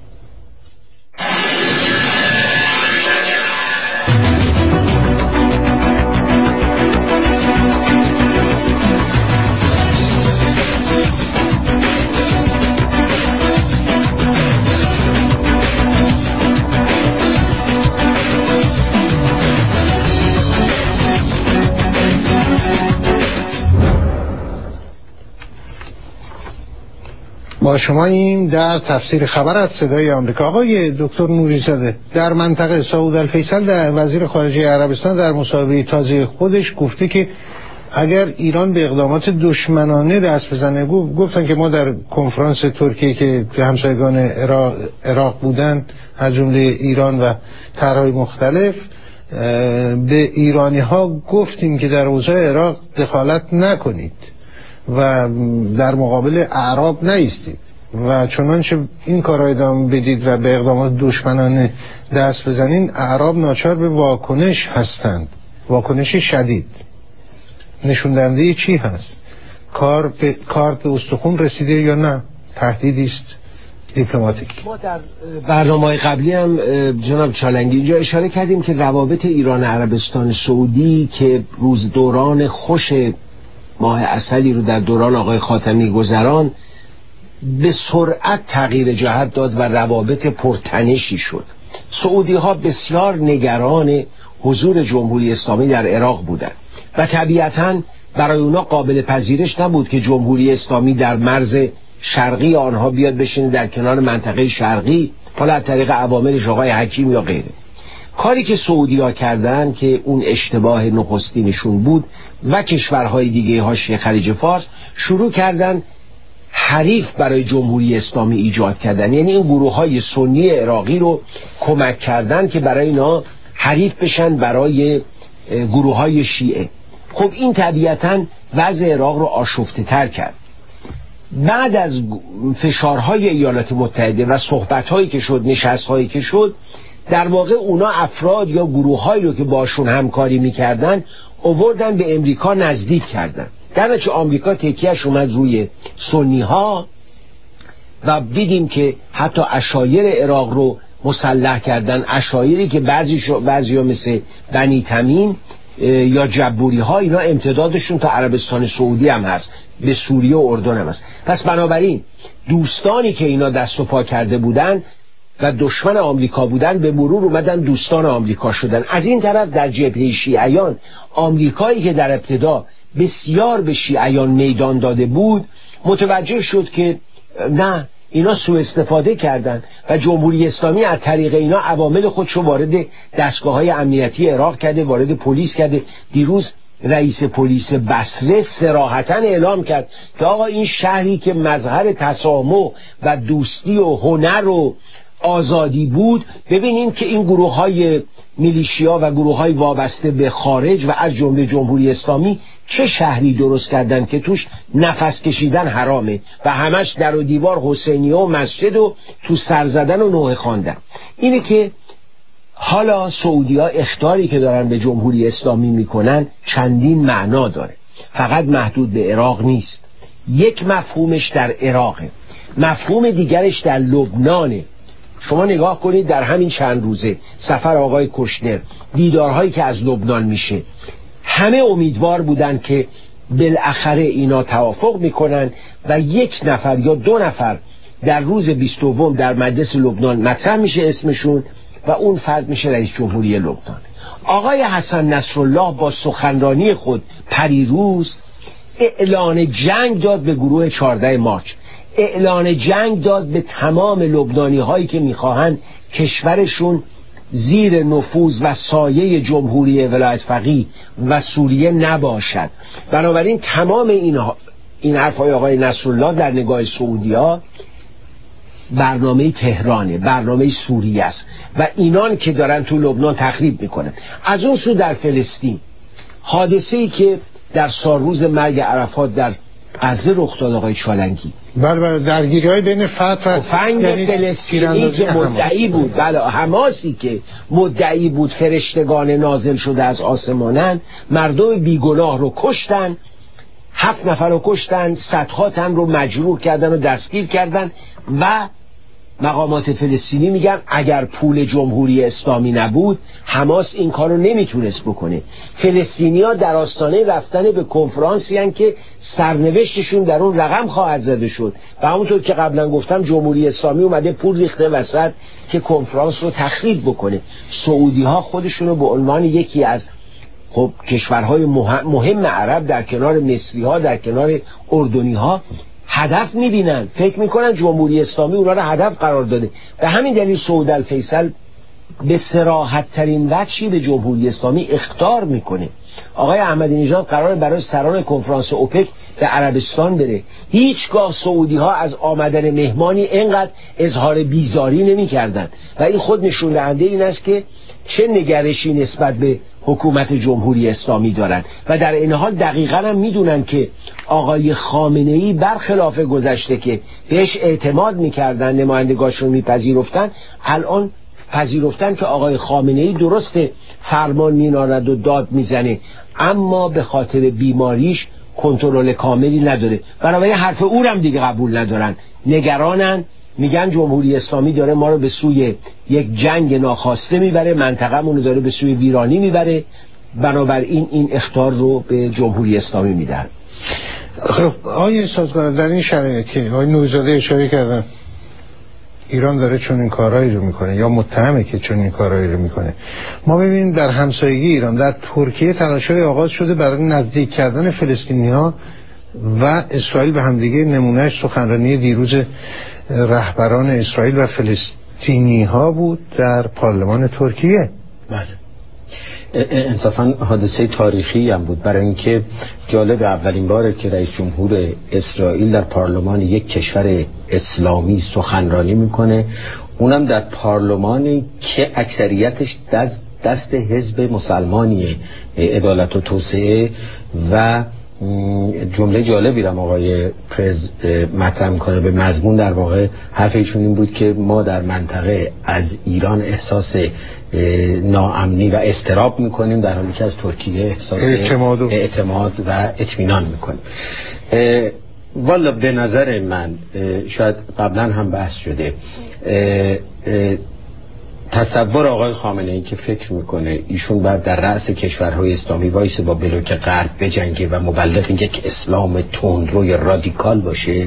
با شما این در تفسیر خبر از صدای آمریکا. آقای دکتر نوری‌زاده، در منطقه سعود الفیصل در وزیر خارجه عربستان در مصاحبه تازه خودش گفته که اگر ایران به اقدامات دشمنانه دست بزنه، گفتن که ما در کنفرانس ترکیه که همسایگان عراق, عراق بودن از جمله ایران و طرح‌های مختلف، به ایرانی ها گفتیم که در اوضاع عراق دخالت نکنید و در مقابل اعراب نایستید و چنانچه این کار را ادامه بدید و به اقدامات دشمنانه دست بزنین، اعراب ناچار به واکنش هستند، واکنش شدید. نشون دهنده چی هست؟ کار به کار به استخون رسیده یا نه؟ تهدیدی است دیپلماتیک. ما در برنامه‌های قبلی هم جناب چالنگی اینجا اشاره کردیم که روابط ایران عربستان سعودی که روز دوران خوش ماه عسلی رو در دوران آقای خاتمی گذران به سرعت تغییر جهت داد و روابط پرتنشی شد. سعودی ها بسیار نگران حضور جمهوری اسلامی در عراق بودند و طبیعتاً برای اونا قابل پذیرش نبود که جمهوری اسلامی در مرز شرقی آنها بیاد بشینه در کنار منطقه شرقی، حالا از طریق عوامل آقای حکیم یا غیره. کاری که سعودی ها کردن که اون اشتباه نخستینشون بود و کشورهای دیگه حاشیه خلیج فارس شروع کردن حریف برای جمهوری اسلامی ایجاد کردن، یعنی این گروه های سنی عراقی رو کمک کردن که برای اینا حریف بشن برای گروه های شیعه. خب این طبیعتاً وضع عراق رو آشفته تر کرد. بعد از فشارهای ایالات متحده و صحبت‌هایی که شد، نشست‌هایی که شد، در واقع اونا افراد یا گروه‌هایی رو که باشون همکاری می‌کردن آوردن به امریکا نزدیک کردن. در نتیجه آمریکا تکیهش اومد روی سنی‌ها و دیدیم که حتی عشایر عراق رو مسلح کردن، عشایری که بعضیشو بعضیا مثل بنی تمیم یا جبوری ها اینا امتدادشون تا عربستان سعودی هم هست، به سوریه و اردن هم هست. پس بنابراین دوستانی که اینا دست و پا کرده بودن و دشمن آمریکا بودن به مرور اومدن دوستان آمریکا شدن. از این طرف در جبهه شیعیان، آمریکایی که در ابتدا بسیار به شیعیان میدان داده بود متوجه شد که نه، اینا سوء استفاده کردن و جمهوری اسلامی از طریق اینا عوامل خودشو وارد دستگاه‌های امنیتی عراق کرده، وارد پلیس کرده. دیروز رئیس پلیس بصره صراحتاً اعلام کرد که آقا این شهری که مظهر تسامح و دوستی و هنر و آزادی بود، ببینیم که این گروه‌های میلیشیا و گروه‌های وابسته به خارج و از جمله جمهوری اسلامی چه شهری درست کردن که توش نفس کشیدن حرامه و همش در و دیوار حسینیه و مسجد و تو سر زدن و نوحه خواندن. اینه که حالا سعودی‌ها اخطاری که دارن به جمهوری اسلامی میکنن چندین معنا داره، فقط محدود به عراق نیست. یک مفهومش در عراقه، مفهوم دیگرش در لبنانه. شما نگاه کنید در همین چند روزه سفر آقای کشنر، دیدارهایی که از لبنان میشه، همه امیدوار بودن که بالاخره اینا توافق میکنن و یک نفر یا دو نفر در روز بیست دوم در مجلس لبنان مطرح میشه اسمشون و اون فرد میشه رئیس جمهوری لبنان. آقای حسن نصرالله با سخنرانی خود پریروز اعلان جنگ داد به گروه چهاردهم مارچ، اعلان جنگ داد به تمام لبنانی هایی که میخواهند کشورشون زیر نفوذ و سایه جمهوری ولایت فقیه و سوریه نباشد. بنابراین تمام این این حرفای آقای نصرالله در نگاه سعودی‌ها برنامه تهرانه، برنامه سوریه است و اینان که دارن تو لبنان تخریب میکنن. از اون سو در فلسطین حادثه‌ای که در سالروز مرگ عرفات در غزه رخ داد آقای چالنگی، بله بله درگیری‌های بین فتح و فنگ فلسطینی که مدعی بود، بله حماسی که مدعی بود فرشتگان نازل شده از آسمانن، مردم بیگناه رو کشتن، هفت نفر رو کشتن، صدها تن رو مجروح کردن و دستگیر کردن و مقامات فلسطینی میگن اگر پول جمهوری اسلامی نبود حماس این کار رو نمیتونست بکنه. فلسطینی‌ها در آستانه رفتن به کنفرانسی هستند که سرنوشتشون در اون رقم خواهد زده شد و همونطور که قبلا گفتم جمهوری اسلامی اومده پول ریخته وسط که کنفرانس رو تخریب بکنه. سعودی‌ها خودشون رو به عنوان یکی از خب کشورهای مهم, مهم عرب در کنار مصری‌ها در کنار اردنی‌ها هدف میبینن، فکر میکنن جمهوری اسلامی اونا رو هدف قرار داده. به همین دلیل سعود الفیصل به صراحت ترین وجهی به جمهوری اسلامی اخطار میکنه. آقای احمدی نژاد قرار برای سران کنفرانس اوپک به عربستان بره. هیچگاه سعودی ها از آمدن مهمانی اینقدر اظهار بیزاری نمی کردن و این خود نشون دهنده این است که چه نگرشی نسبت به حکومت جمهوری اسلامی دارن و در این حال دقیقاً هم میدونن که آقای خامنه‌ای برخلاف گذشته که بهش اعتماد میکردن، نمایندگاشون میپذیرفتن، الان پذیرفتن که آقای خامنه‌ای درسته فرمان مینارد و داد میزنه اما به خاطر بیماریش کنترل کاملی نداره. بنابراین حرف او هم دیگه قبول ندارن، نگرانن، میگن جمهوری اسلامی داره ما رو به سوی یک جنگ ناخواسته میبره، منطقه‌مون رو داره به سوی ویرانی میبره. بنابراین این اخطار رو به جمهوری اسلامی میدن. خب آقای سازگار در این شرایط که آقای نوری‌زاده اشاره کردن ایران داره چون این کارهایی رو میکنه یا متهمه که چون این کارهایی رو میکنه، ما ببینیم در همسایگی ایران در ترکیه تلاش‌های آغاز شده برای نزدیک کردن فلسطینی‌ها و اسرائیل به همدیگه. نمونهش سخنرانی دیروز رهبران اسرائیل و فلسطینی‌ها بود در پارلمان ترکیه. بله انصافا حادثه تاریخی هم بود، برای اینکه جالب اولین باره که رئیس جمهور اسرائیل در پارلمان یک کشور اسلامی سخنرانی میکنه، اونم در پارلمانی که اکثریتش دست, دست حزب مسلمانی عدالت و توسعه و جمله جالبی را آقای پرز مطرح میکنه به مضمون در واقع حرف ایشون این بود که ما در منطقه از ایران احساس ناامنی و اضطراب میکنیم در حالی که از ترکیه احساس اعتماد و, اعتماد و اطمینان میکنیم. والا به نظر من شاید قبلا هم بحث شده، تصور آقای خامنه‌ای که فکر میکنه ایشون باید در رأس کشورهای اسلامی وایسه با بلوک غرب بجنگه و مبلغ یک اسلام تندروی رادیکال باشه،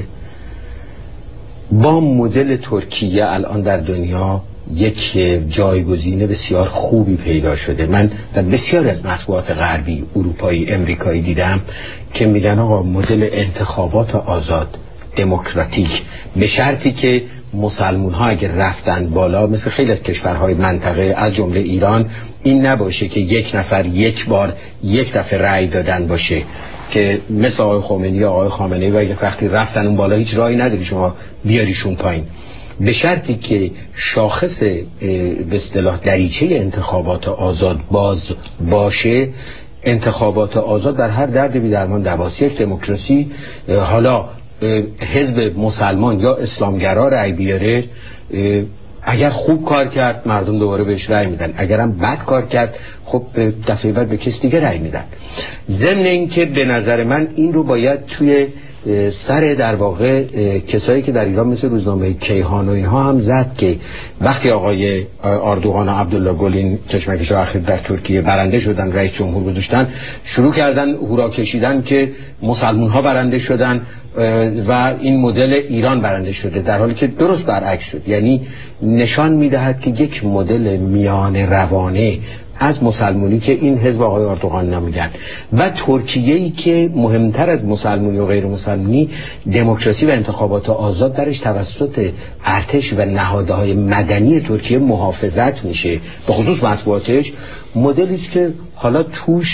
با مدل ترکیه الان در دنیا یک جایگزین بسیار خوبی پیدا شده. من در بسیار از مطبوعات غربی، اروپایی، امریکایی دیدم که میگن آقا مدل انتخابات آزاد دموکراتیک به شرطی که مسلمون ها اگر رفتن بالا مثل خیلی از کشورهای منطقه از جمله ایران این نباشه که یک نفر یک بار یک دفعه رأی دادن باشه که مثل آقای خمینی یا آقای خامنه‌ای و یک وقتی رفتن اون بالا هیچ راهی نداری شما بیاریشون پایین، به شرطی که شاخص به اصطلاح دریچه انتخابات آزاد باز باشه. انتخابات آزاد در هر درد بی درمان دواست. یک دموکراسی حالا حزب مسلمان یا اسلامگرا رأی بیاره، اگر خوب کار کرد مردم دوباره بهش رأی میدن، اگرم بد کار کرد خب دفعه بعد به کس دیگه رأی میدن. ضمن این که به نظر من این رو باید توی سر در واقع کسایی که در ایران مثل روزنامه کیهان و اینها هم زد که وقتی آقای اردوغان و عبدالله گل این کشمکش اخیر در ترکیه برنده شدن، رئیس جمهور گذاشتن، شروع کردن هورا کشیدن که مسلمون ها برنده شدن و این مدل ایران برنده شده، در حالی که درست برعکس شد. یعنی نشان میدهد که یک مدل میان روانه از مسلمونی که این حزب آقای اردوغان نمیگن و ترکیه‌ای که مهمتر از مسلمونی و غیر مسلمونی دموکراسی و انتخابات آزاد درش توسط ارتش و نهادهای مدنی ترکیه محافظت میشه، به خصوص مطبوعاتش، مدلی است که حالا توش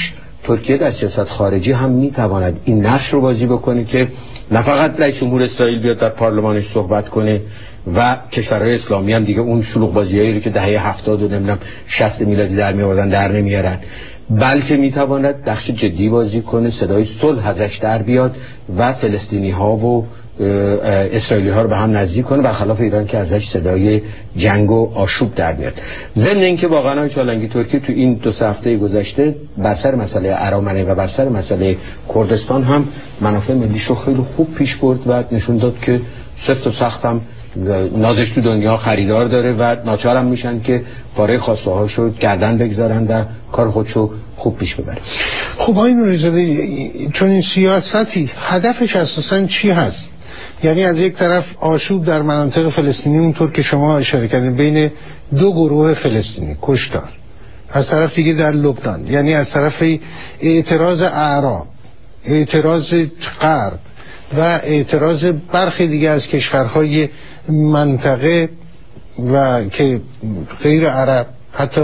ترکیه در سیاست خارجی هم میتواند این نقش رو بازی بکنه که نه فقط رئیس جمهور اسرائیل بیاد در پارلمانش صحبت کنه و کشورهای اسلامی هم دیگه اون شلوغ بازیایی رو که دهه هفتاد و نمیدونم شصت میلادی در میآوردن در نمیارن، بلکه میتواند نقش جدی بازی کنه، صدای صلح ازش در بیاد و فلسطینی ها و اسرائیلی ها رو به هم نزدیک کنه، برخلاف ایران که ازش صدای جنگ و آشوب در میاد. ضمن اینکه واقعا های چالنگی ترکیه تو این دو سه هفته گذشته بر سر مسئله ارامنه و بر سر مسئله کردستان هم منافع ملیش رو خیلی خوب پیش برد و نشون داد که سفت و سخت هم نازش تو دنیا خریدار داره و ناچار هم میشن که پاره خواسته هاشو گردن بگذارن و کار خودشو خوب پیش ببره. خب آقای نوری‌زاده، چون این سیاستی هدفش اساساً چی هست؟ یعنی از یک طرف آشوب در مناطق فلسطینی اونطور که شما اشاره کردین بین دو گروه فلسطینی کشتار، از طرف دیگه در لبنان، یعنی از طرف اعتراض اعراب، اعتراض غرب و اعتراض برخی دیگه از کشورهای منطقه و که غیر عرب. حتی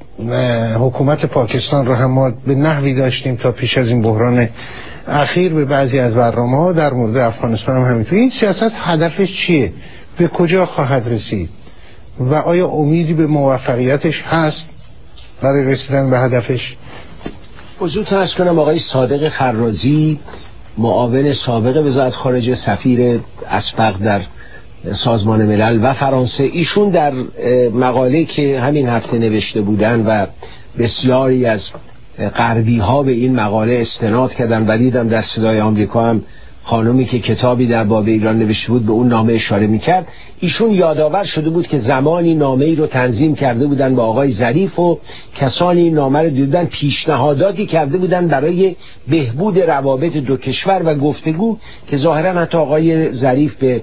حکومت پاکستان رو هم ما به نحوی داشتیم تا پیش از این بحران اخیر به بعضی از برنامه‌ها در مورد افغانستان هم همینطور. این سیاست هدفش چیه؟ به کجا خواهد رسید؟ و آیا امیدی به موفقیتش هست برای رسیدن به هدفش؟ حضورتون عرض کنم آقای صادق خرازی، معاون سابق وزارت خارجه، سفیر اسبق در سازمان ملل و فرانسه، ایشون در مقاله که همین هفته نوشته بودن و بسیاری از غربی ها به این مقاله استناد کردن و دیدم در صدای آمریکا هم خانومی که کتابی در باب ایران نوشته بود به اون نامه اشاره میکرد. ایشون یادآور شده بود که زمانی نامه ای رو تنظیم کرده بودن با آقای ظریف و کسانی این نامه رو دیدن، پیشنهاداتی کرده بودن برای بهبود روابط دو کشور و گفتگو که ظاهرا حتی آقای ظریف به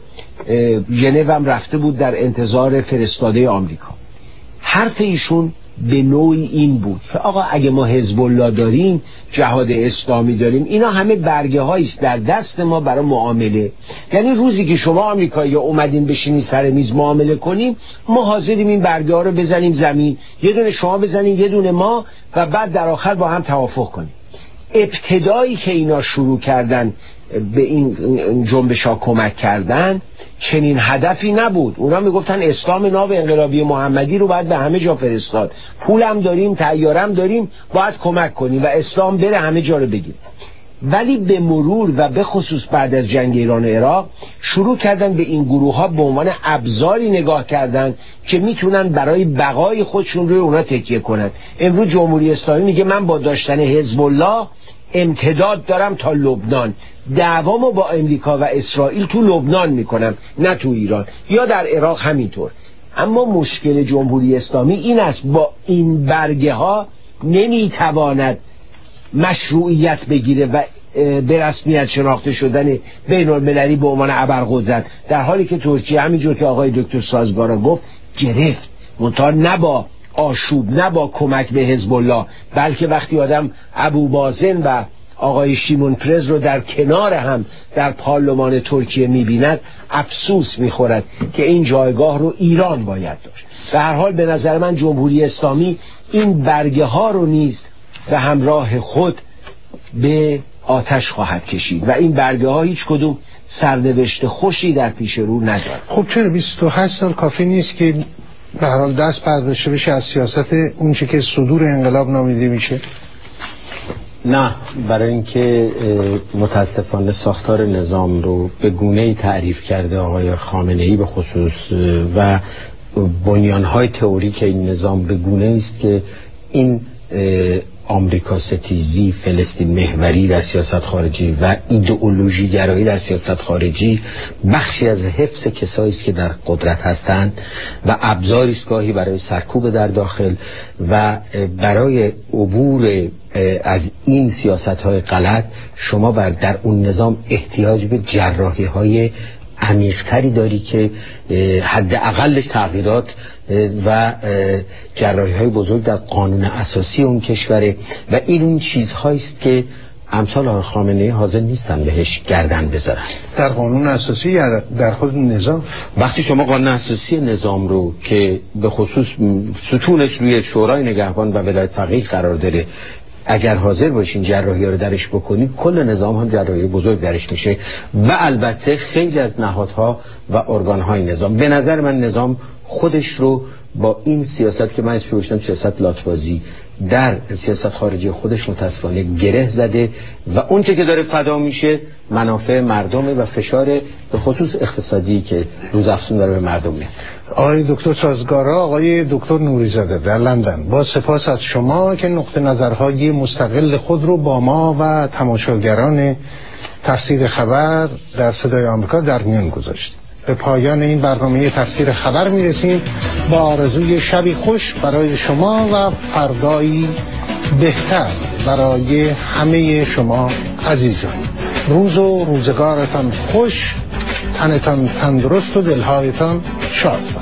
ژنو هم رفته بود در انتظار فرستاده آمریکا. حرف ایشون به نوعی این بود که آقا اگه ما حزب الله داریم، جهاد اسلامی داریم، اینا همه برگه هاییست در دست ما برای معامله. یعنی روزی که شما آمریکایی اومدین بشینی سر میز معامله کنیم، ما حاضریم این برگه ها رو بزنیم زمین، یه دونه شما بزنیم یه دونه ما، و بعد در آخر با هم توافق کنیم. ابتدایی که اینا شروع کردن به این جنبش ها کمک کردن چنین هدفی نبود. اونا میگفتن اسلام ناو انقلابی محمدی رو باید به همه جا فرستاد، پولم داریم، طیارم داریم، باید کمک کنیم و اسلام بره همه جا رو بگیر. ولی به مرور و به خصوص بعد از جنگ ایران و عراق شروع کردن به این گروه ها به عنوان ابزاری نگاه کردن که میتونن برای بقای خودشون روی اونا تکیه کنن. امروز جمهوری اسلامی میگه من با داشتن حزب الله امتداد دارم تا لبنان، دعوامو با امریکا و اسرائیل تو لبنان میکنم نه تو ایران، یا در عراق همینطور. اما مشکل جمهوری اسلامی این است با این برگه ها نمیتواند مشروعیت بگیره و به رسمیت شناخته شدن بین المللی به عنوان ابرقدرت، در حالی که ترکیه همینجور که آقای دکتر سازگارا گفت گرفت، منتها نه با آشوب، نه با کمک به حزب الله، بلکه وقتی آدم ابو مازن و آقای شیمون پرز رو در کنار هم در پارلمان ترکیه میبیند افسوس میخورد که این جایگاه رو ایران باید داشت. به هر حال به نظر من جمهوری اسلامی این برگه ها رو نیز به همراه خود به آتش خواهد کشید و این برگه ها هیچ کدوم سرنوشت خوشی در پیش رو ندارد. خب چرا بیست و هشت سال کافی نیست که به هر حال دست برداشته بشه از سیاست اون چه که صدور انقلاب نامیده میشه؟ نه، برای اینکه متاسفانه ساختار نظام رو به گونه‌ای تعریف کرده آقای خامنه‌ای به خصوص و بنیان‌های تئوریک این نظام به گونه‌ای است که این آمریکا ستیزی، فلسطین محوری در سیاست خارجی و ایدئولوژی گرایی در سیاست خارجی بخشی از حفظ کسایی است که در قدرت هستند و ابزاری است گاهی برای سرکوب در داخل و برای عبور از این سیاست‌های غلط شما بر در اون نظام احتیاج به جراحی‌های عمیق‌تری داری که حداقلش تغییرات و جراحی‌های بزرگ در قانون اساسی اون کشوره و این اون چیزهایی است که امثال آقای خامنه‌ای حاضر نیستن بهش گردن بذارن. در قانون اساسی یا در خود نظام؟ وقتی شما قانون اساسی نظام رو که به خصوص ستونش روی شورای نگهبان و ولایت فقیه قرار داره اگر حاضر باشین جراحی رو درش بکنید، کل نظام هم جراحی بزرگ درش میشه و البته خیلی از نهادها و ارگانهای نظام. به نظر من نظام خودش رو با این سیاست که من اسمش گذاشتم سیاست لاتبازی در سیاست خارجی خودش متاسفانه گره زده و اون چه که داره فدا میشه منافع مردمه و فشار به خصوص اقتصادی که روزافزون داره به مردم میاد. آقای دکتر سازگارا، آقای دکتر نوری‌زاده در لندن، با سپاس از شما که نقطه نظرهای مستقل خود رو با ما و تماشاگران تفسیر خبر در صدای آمریکا در میان گذاشتید. به پایان این برنامه تفسیر خبر میرسیم با آرزوی شبی خوش برای شما و فردایی بهتر برای همه شما عزیزان. روز و روزگارتان خوش، تنتان تندرست و دلهایتان شاد.